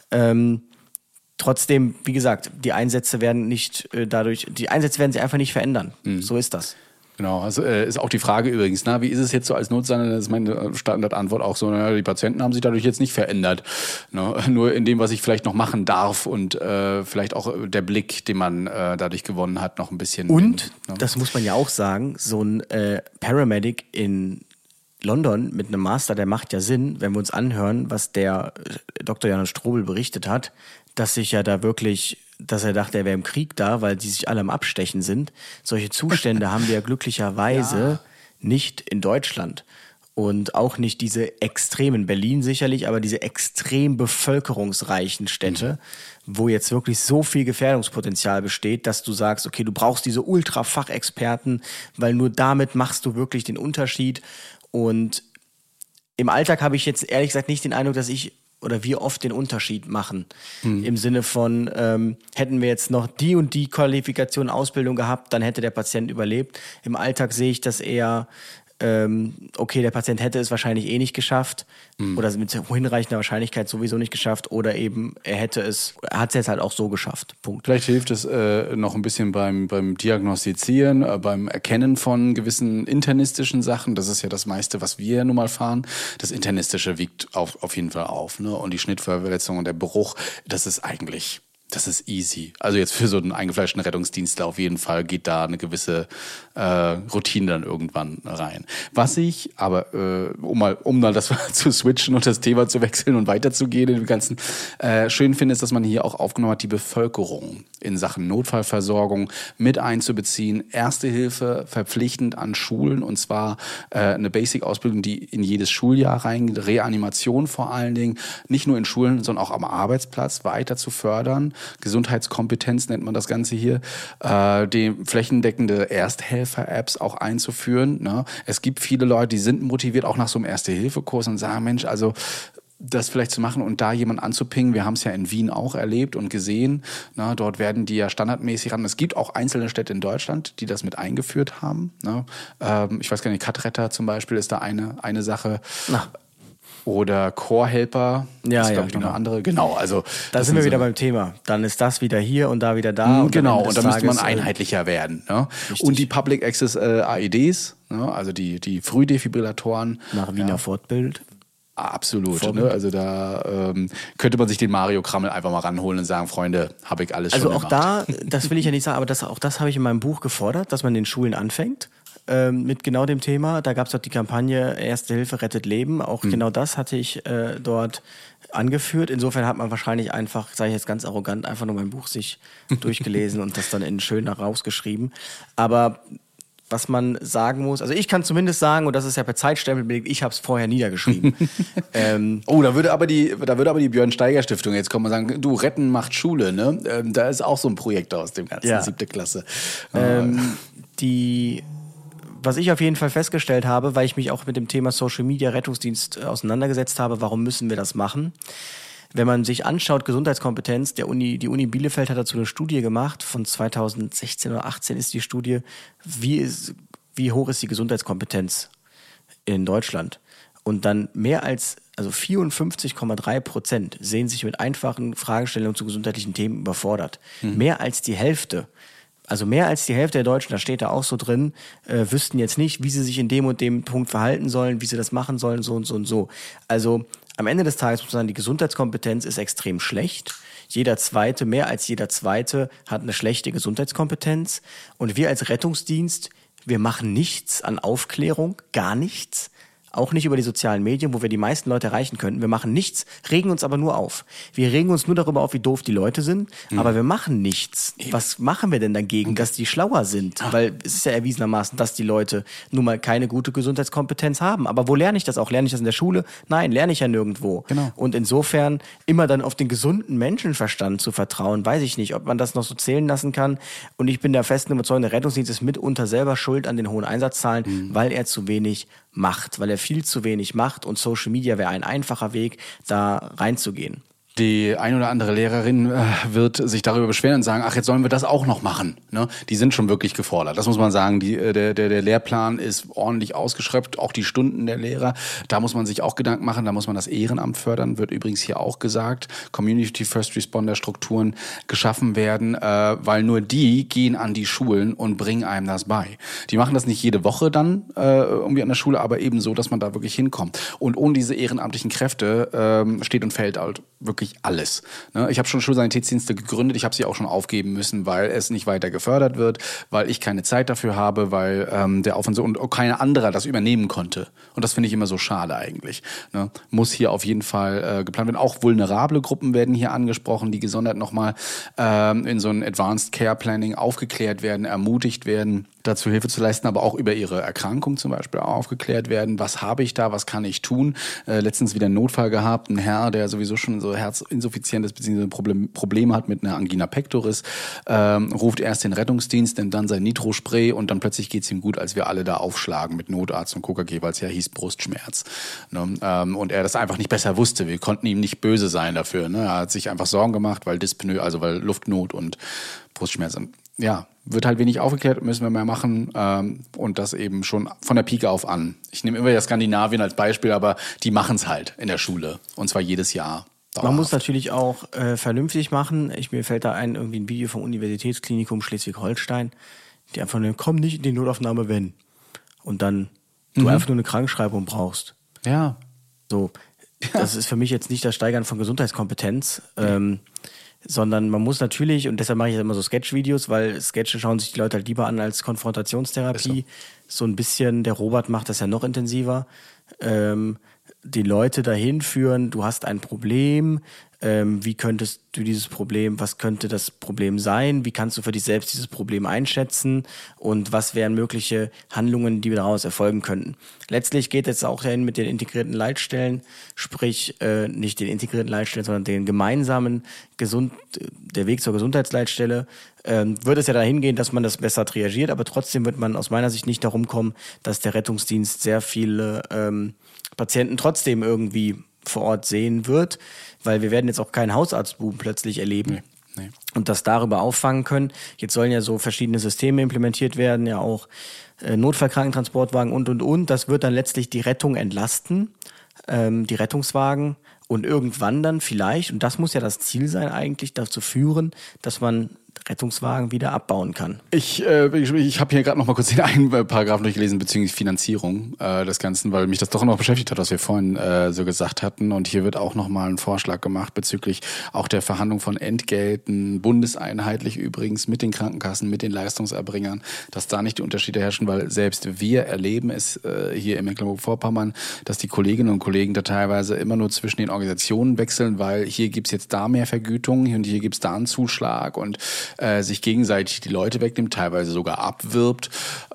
Speaker 2: Trotzdem, wie gesagt, die Einsätze werden sich einfach nicht verändern. So ist das.
Speaker 1: Genau, also ist auch die Frage übrigens, wie ist es jetzt so als Notsanitäter, das ist meine Standardantwort auch so, die Patienten haben sich dadurch jetzt nicht verändert. Nur in dem, was ich vielleicht noch machen darf und vielleicht auch der Blick, den man dadurch gewonnen hat, noch ein bisschen.
Speaker 2: Und, das muss man ja auch sagen, so ein Paramedic in London mit einem Master, der macht ja Sinn, wenn wir uns anhören, was der Dr. Jan Strobel berichtet hat, dass sich ja da wirklich, dass er dachte, er wäre im Krieg da, weil die sich alle am Abstechen sind. Solche Zustände haben wir ja glücklicherweise nicht in Deutschland. Und auch nicht diese extremen, Berlin sicherlich, aber diese extrem bevölkerungsreichen Städte, wo jetzt wirklich so viel Gefährdungspotenzial besteht, dass du sagst, okay, du brauchst diese Ultra-Fachexperten, weil nur damit machst du wirklich den Unterschied. Und im Alltag habe ich jetzt ehrlich gesagt nicht den Eindruck, dass wir oft den Unterschied machen. Im Sinne von, hätten wir jetzt noch die und die Qualifikation, Ausbildung gehabt, dann hätte der Patient überlebt. Im Alltag sehe ich das eher, okay, der Patient hätte es wahrscheinlich nicht geschafft oder mit hinreichender Wahrscheinlichkeit sowieso nicht geschafft oder eben er hat es jetzt halt auch so geschafft. Punkt.
Speaker 1: Vielleicht hilft es noch ein bisschen beim Diagnostizieren, beim Erkennen von gewissen internistischen Sachen. Das ist ja das meiste, was wir ja nun mal fahren. Das Internistische wiegt auf jeden Fall auf. Ne? Und die Schnittverletzung und der Bruch, das ist easy. Also jetzt für so einen eingefleischten Rettungsdienstler auf jeden Fall geht da eine gewisse Routine dann irgendwann rein. Was ich aber, um mal das zu switchen und das Thema zu wechseln und weiterzugehen in dem Ganzen, schön finde, ist, dass man hier auch aufgenommen hat, die Bevölkerung in Sachen Notfallversorgung mit einzubeziehen. Erste Hilfe verpflichtend an Schulen und zwar eine Basic-Ausbildung, die in jedes Schuljahr reingeht, Reanimation vor allen Dingen, nicht nur in Schulen, sondern auch am Arbeitsplatz weiter zu fördern. Gesundheitskompetenz nennt man das Ganze hier, die flächendeckende Ersthelfer-Apps auch einzuführen. Ne? Es gibt viele Leute, die sind motiviert, auch nach so einem Erste-Hilfe-Kurs und sagen, Mensch, also das vielleicht zu machen und da jemanden anzupingen. Wir haben es ja in Wien auch erlebt und gesehen. Na, dort werden die ja standardmäßig ran. Es gibt auch einzelne Städte in Deutschland, die das mit eingeführt haben. Ne? Ich weiß gar nicht, Katretter zum Beispiel ist da eine Sache. Oder Chorhelper, das ist, glaube ich, noch eine andere. Genau, also
Speaker 2: da sind wir wieder beim Thema. Dann ist das wieder hier und da wieder da.
Speaker 1: Genau, und da müsste man einheitlicher werden. Ne? Und die Public Access AEDs, ne? Also die Frühdefibrillatoren.
Speaker 2: Nach Wiener Fortbild.
Speaker 1: Absolut. Ne? Also da könnte man sich den Mario Krammel einfach mal ranholen und sagen, Freunde, habe ich alles schon gemacht.
Speaker 2: Also auch da, das will ich ja nicht sagen, aber das habe ich in meinem Buch gefordert, dass man den Schulen anfängt. Mit genau dem Thema. Da gab es doch die Kampagne Erste Hilfe rettet Leben. Auch genau das hatte ich dort angeführt. Insofern hat man wahrscheinlich einfach, sage ich jetzt ganz arrogant, einfach nur mein Buch sich durchgelesen und das dann in schön rausgeschrieben. Aber was man sagen muss, also ich kann zumindest sagen, und das ist ja per Zeitstempel belegt, ich habe es vorher niedergeschrieben.
Speaker 1: Da würde aber die Björn Steiger Stiftung jetzt kommen und sagen, du, Retten macht Schule, ne? Da ist auch so ein Projekt aus dem ganzen 7. Klasse.
Speaker 2: Was ich auf jeden Fall festgestellt habe, weil ich mich auch mit dem Thema Social Media Rettungsdienst auseinandergesetzt habe, warum müssen wir das machen? Wenn man sich anschaut, Gesundheitskompetenz, die Uni Bielefeld hat dazu eine Studie gemacht, von 2016 oder 18 ist die Studie, wie hoch ist die Gesundheitskompetenz in Deutschland? Und dann mehr als 54,3% sehen sich mit einfachen Fragestellungen zu gesundheitlichen Themen überfordert. Mehr als die Hälfte. Also mehr als die Hälfte der Deutschen, da steht da auch so drin, wüssten jetzt nicht, wie sie sich in dem und dem Punkt verhalten sollen, wie sie das machen sollen, so und so und so. Also am Ende des Tages muss man sagen, die Gesundheitskompetenz ist extrem schlecht. Mehr als jeder Zweite hat eine schlechte Gesundheitskompetenz. Und wir als Rettungsdienst, wir machen nichts an Aufklärung, gar nichts. Auch nicht über die sozialen Medien, wo wir die meisten Leute erreichen könnten. Wir machen nichts, regen uns aber nur auf. Wir regen uns nur darüber auf, wie doof die Leute sind, aber wir machen nichts. Was machen wir denn dagegen, dass die schlauer sind? Weil es ist ja erwiesenermaßen, dass die Leute nun mal keine gute Gesundheitskompetenz haben. Aber wo lerne ich das auch? Lerne ich das in der Schule? Nein, lerne ich ja nirgendwo. Genau. Und insofern immer dann auf den gesunden Menschenverstand zu vertrauen, weiß ich nicht, ob man das noch so zählen lassen kann. Und ich bin der festen Überzeugung, der Rettungsdienst ist mitunter selber schuld an den hohen Einsatzzahlen, weil er zu wenig macht, weil er viel zu wenig macht und Social Media wäre ein einfacher Weg, da reinzugehen.
Speaker 1: Die ein oder andere Lehrerin wird sich darüber beschweren und sagen, ach, jetzt sollen wir das auch noch machen. Ne? Die sind schon wirklich gefordert. Das muss man sagen. Der Lehrplan ist ordentlich ausgeschöpft, auch die Stunden der Lehrer. Da muss man sich auch Gedanken machen. Da muss man das Ehrenamt fördern, wird übrigens hier auch gesagt. Community First Responder Strukturen geschaffen werden, weil nur die gehen an die Schulen und bringen einem das bei. Die machen das nicht jede Woche dann irgendwie an der Schule, aber eben so, dass man da wirklich hinkommt. Und ohne diese ehrenamtlichen Kräfte steht und fällt halt wirklich alles. Ich habe schon Schulsanitätsdienste gegründet, ich habe sie auch schon aufgeben müssen, weil es nicht weiter gefördert wird, weil ich keine Zeit dafür habe, weil der Aufwand so und keiner anderer das übernehmen konnte. Und das finde ich immer so schade eigentlich. Muss hier auf jeden Fall geplant werden. Auch vulnerable Gruppen werden hier angesprochen, die gesondert nochmal in so ein Advanced Care Planning aufgeklärt werden, ermutigt werden, dazu Hilfe zu leisten, aber auch über ihre Erkrankung zum Beispiel aufgeklärt werden. Was habe ich da? Was kann ich tun? Letztens wieder einen Notfall gehabt, ein Herr, der sowieso schon so Herzinsuffizienz ist, beziehungsweise Probleme hat mit einer Angina pectoris, ruft erst den Rettungsdienst, nimmt dann sein Nitrospray und dann plötzlich geht's ihm gut, als wir alle da aufschlagen mit Notarzt und KKG, weil es ja hieß Brustschmerz. Und er das einfach nicht besser wusste. Wir konnten ihm nicht böse sein dafür. Er hat sich einfach Sorgen gemacht, weil Dyspnoe, also weil Luftnot und Brustschmerz. Ja, wird halt wenig aufgeklärt, müssen wir mehr machen und das eben schon von der Pike auf an. Ich nehme immer ja Skandinavien als Beispiel, aber die machen es halt in der Schule und zwar jedes Jahr. Dauerhaft.
Speaker 2: Man muss natürlich auch vernünftig machen. Mir fällt da irgendwie ein Video vom Universitätsklinikum Schleswig-Holstein, die einfach nur, komm nicht in die Notaufnahme, wenn. Und dann du einfach nur eine Krankschreibung brauchst.
Speaker 1: Ja.
Speaker 2: So, das ist für mich jetzt nicht das Steigern von Gesundheitskompetenz, sondern man muss natürlich, und deshalb mache ich immer so Sketch-Videos, weil Sketche schauen sich die Leute halt lieber an als Konfrontationstherapie. So ein bisschen, der Robert macht das ja noch intensiver. Die Leute dahin führen, du hast ein Problem, wie könntest du dieses Problem, was könnte das Problem sein, wie kannst du für dich selbst dieses Problem einschätzen und was wären mögliche Handlungen, die daraus erfolgen könnten. Letztlich geht es auch hin mit den integrierten Leitstellen, sprich nicht den integrierten Leitstellen, sondern den gemeinsamen der Weg zur Gesundheitsleitstelle, wird es ja dahin gehen, dass man das besser triagiert, aber trotzdem wird man aus meiner Sicht nicht darum kommen, dass der Rettungsdienst sehr viele Patienten trotzdem irgendwie vor Ort sehen wird, weil wir werden jetzt auch keinen Hausarztboom plötzlich erleben.
Speaker 1: Nee.
Speaker 2: Und das darüber auffangen können. Jetzt sollen ja so verschiedene Systeme implementiert werden, ja auch Notfallkrankentransportwagen und. Das wird dann letztlich die Rettung entlasten, die Rettungswagen und irgendwann dann vielleicht, und das muss ja das Ziel sein eigentlich, dazu führen, dass man Rettungswagen wieder abbauen kann.
Speaker 1: Ich habe hier gerade noch mal kurz den einen Paragraphen durchgelesen bezüglich Finanzierung des Ganzen, weil mich das doch noch beschäftigt hat, was wir vorhin so gesagt hatten. Und hier wird auch noch mal ein Vorschlag gemacht bezüglich auch der Verhandlung von Entgelten, bundeseinheitlich übrigens mit den Krankenkassen, mit den Leistungserbringern, dass da nicht die Unterschiede herrschen, weil selbst wir erleben es hier in Mecklenburg-Vorpommern, dass die Kolleginnen und Kollegen da teilweise immer nur zwischen den Organisationen wechseln, weil hier gibt's jetzt da mehr Vergütung und hier gibt's da einen Zuschlag und sich gegenseitig die Leute wegnimmt, teilweise sogar abwirbt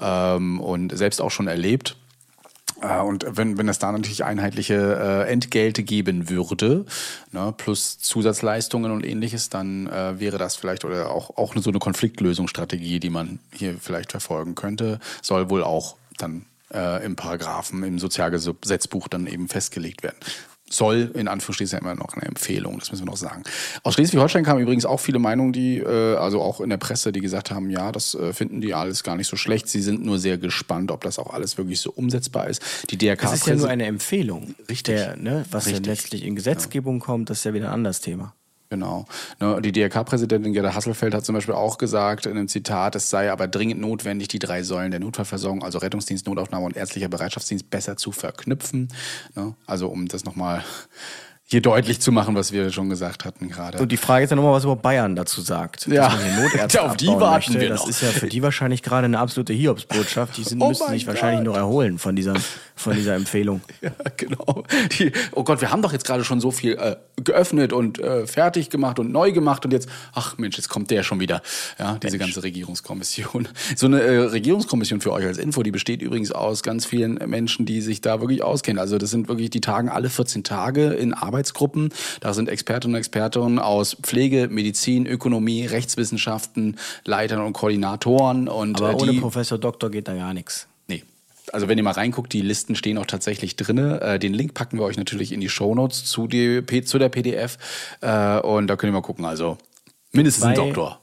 Speaker 1: und selbst auch schon erlebt. Und wenn es da natürlich einheitliche Entgelte geben würde, ne, plus Zusatzleistungen und ähnliches, dann wäre das vielleicht oder auch so eine Konfliktlösungsstrategie, die man hier vielleicht verfolgen könnte, soll wohl auch dann im Paragraphen im Sozialgesetzbuch dann eben festgelegt werden. Soll, in Anführungsstrichen, immer noch eine Empfehlung, das müssen wir noch sagen. Aus Schleswig-Holstein kamen übrigens auch viele Meinungen, die, also auch in der Presse, die gesagt haben, ja, das finden die alles gar nicht so schlecht. Sie sind nur sehr gespannt, ob das auch alles wirklich so umsetzbar ist. Die DRK
Speaker 2: Das ist ja nur eine Empfehlung.
Speaker 1: Richtig.
Speaker 2: Was ja letztlich in Gesetzgebung kommt, das ist ja wieder ein anderes Thema.
Speaker 1: Genau. Die DRK-Präsidentin Gerda Hasselfeld hat zum Beispiel auch gesagt in einem Zitat, es sei aber dringend notwendig, die 3 Säulen der Notfallversorgung, also Rettungsdienst, Notaufnahme und ärztlicher Bereitschaftsdienst besser zu verknüpfen. Also um das nochmal hier deutlich zu machen, was wir schon gesagt hatten gerade.
Speaker 2: Und die Frage ist ja nochmal, was über Bayern dazu sagt.
Speaker 1: Ja,
Speaker 2: dass man hier Notärzte
Speaker 1: auf die warten wir
Speaker 2: das
Speaker 1: noch.
Speaker 2: ist ja für die wahrscheinlich gerade eine absolute Hiobsbotschaft. Die müssten sich wahrscheinlich noch erholen von dieser Empfehlung.
Speaker 1: Ja, genau. Oh Gott, wir haben doch jetzt gerade schon so viel geöffnet und fertig gemacht und neu gemacht und jetzt, ach Mensch, jetzt kommt der schon wieder. Ja, diese ganze Regierungskommission. So eine Regierungskommission für euch als Info, die besteht übrigens aus ganz vielen Menschen, die sich da wirklich auskennen. Also das sind wirklich, die tagen alle 14 Tage in Arbeitsgruppen. Da sind Expertinnen und Experten aus Pflege, Medizin, Ökonomie, Rechtswissenschaften, Leitern und Koordinatoren. Und
Speaker 2: aber ohne Professor Doktor geht da gar nichts.
Speaker 1: Nee. Also wenn ihr mal reinguckt, die Listen stehen auch tatsächlich drinne. Den Link packen wir euch natürlich in die Shownotes zu der PDF. Und da könnt ihr mal gucken. Also mindestens ein Doktor.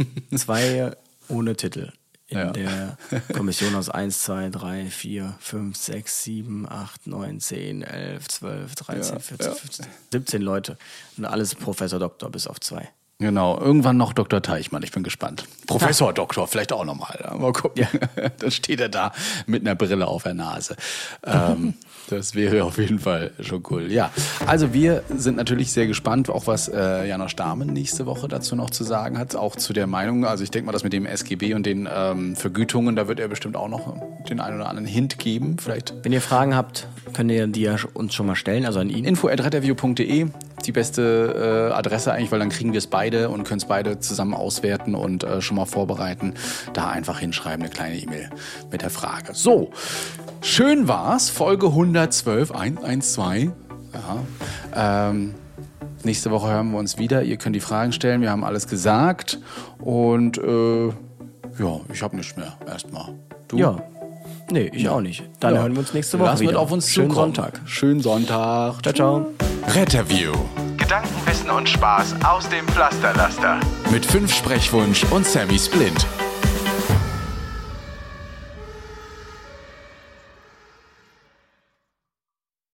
Speaker 2: 2 ohne Titel. In der Kommission aus 1, 2, 3, 4, 5, 6, 7, 8, 9, 10, 11, 12, 13, 14, 15, 17 Leute. Und alles Professor Doktor bis auf 2.
Speaker 1: Genau, irgendwann noch Dr. Teichmann, ich bin gespannt. Professor Doktor, vielleicht auch nochmal. Mal gucken. Ja. Dann steht er da mit einer Brille auf der Nase. Das wäre auf jeden Fall schon cool. Ja, also wir sind natürlich sehr gespannt, auch was Janosch Dahmen nächste Woche dazu noch zu sagen hat, auch zu der Meinung. Also ich denke mal, dass mit dem SGB und den Vergütungen, da wird er bestimmt auch noch den einen oder anderen Hint geben. Vielleicht.
Speaker 2: Wenn ihr Fragen habt, könnt ihr die ja uns schon mal stellen, also an ihn.
Speaker 1: info@retterview.de, die beste Adresse eigentlich, weil dann kriegen wir es beide und können es beide zusammen auswerten und schon mal vorbereiten. Da einfach hinschreiben, eine kleine E-Mail mit der Frage. So, schön war's. Folge 112, 112. Ja. Nächste Woche hören wir uns wieder. Ihr könnt die Fragen stellen. Wir haben alles gesagt. Und ja, ich habe nichts mehr erstmal. Du?
Speaker 2: Ja. Nee, ich auch nicht. Dann hören wir uns nächste Woche
Speaker 1: Lass
Speaker 2: wieder.
Speaker 1: Mit auf uns
Speaker 2: Schönen
Speaker 1: zukommen.
Speaker 2: Sonntag.
Speaker 1: Schönen Sonntag.
Speaker 2: Ciao, ciao.
Speaker 3: Retterview.
Speaker 4: Gedanken, Wissen und Spaß aus dem Pflasterlaster.
Speaker 3: Mit 5 Sprechwunsch und Sammy Splint.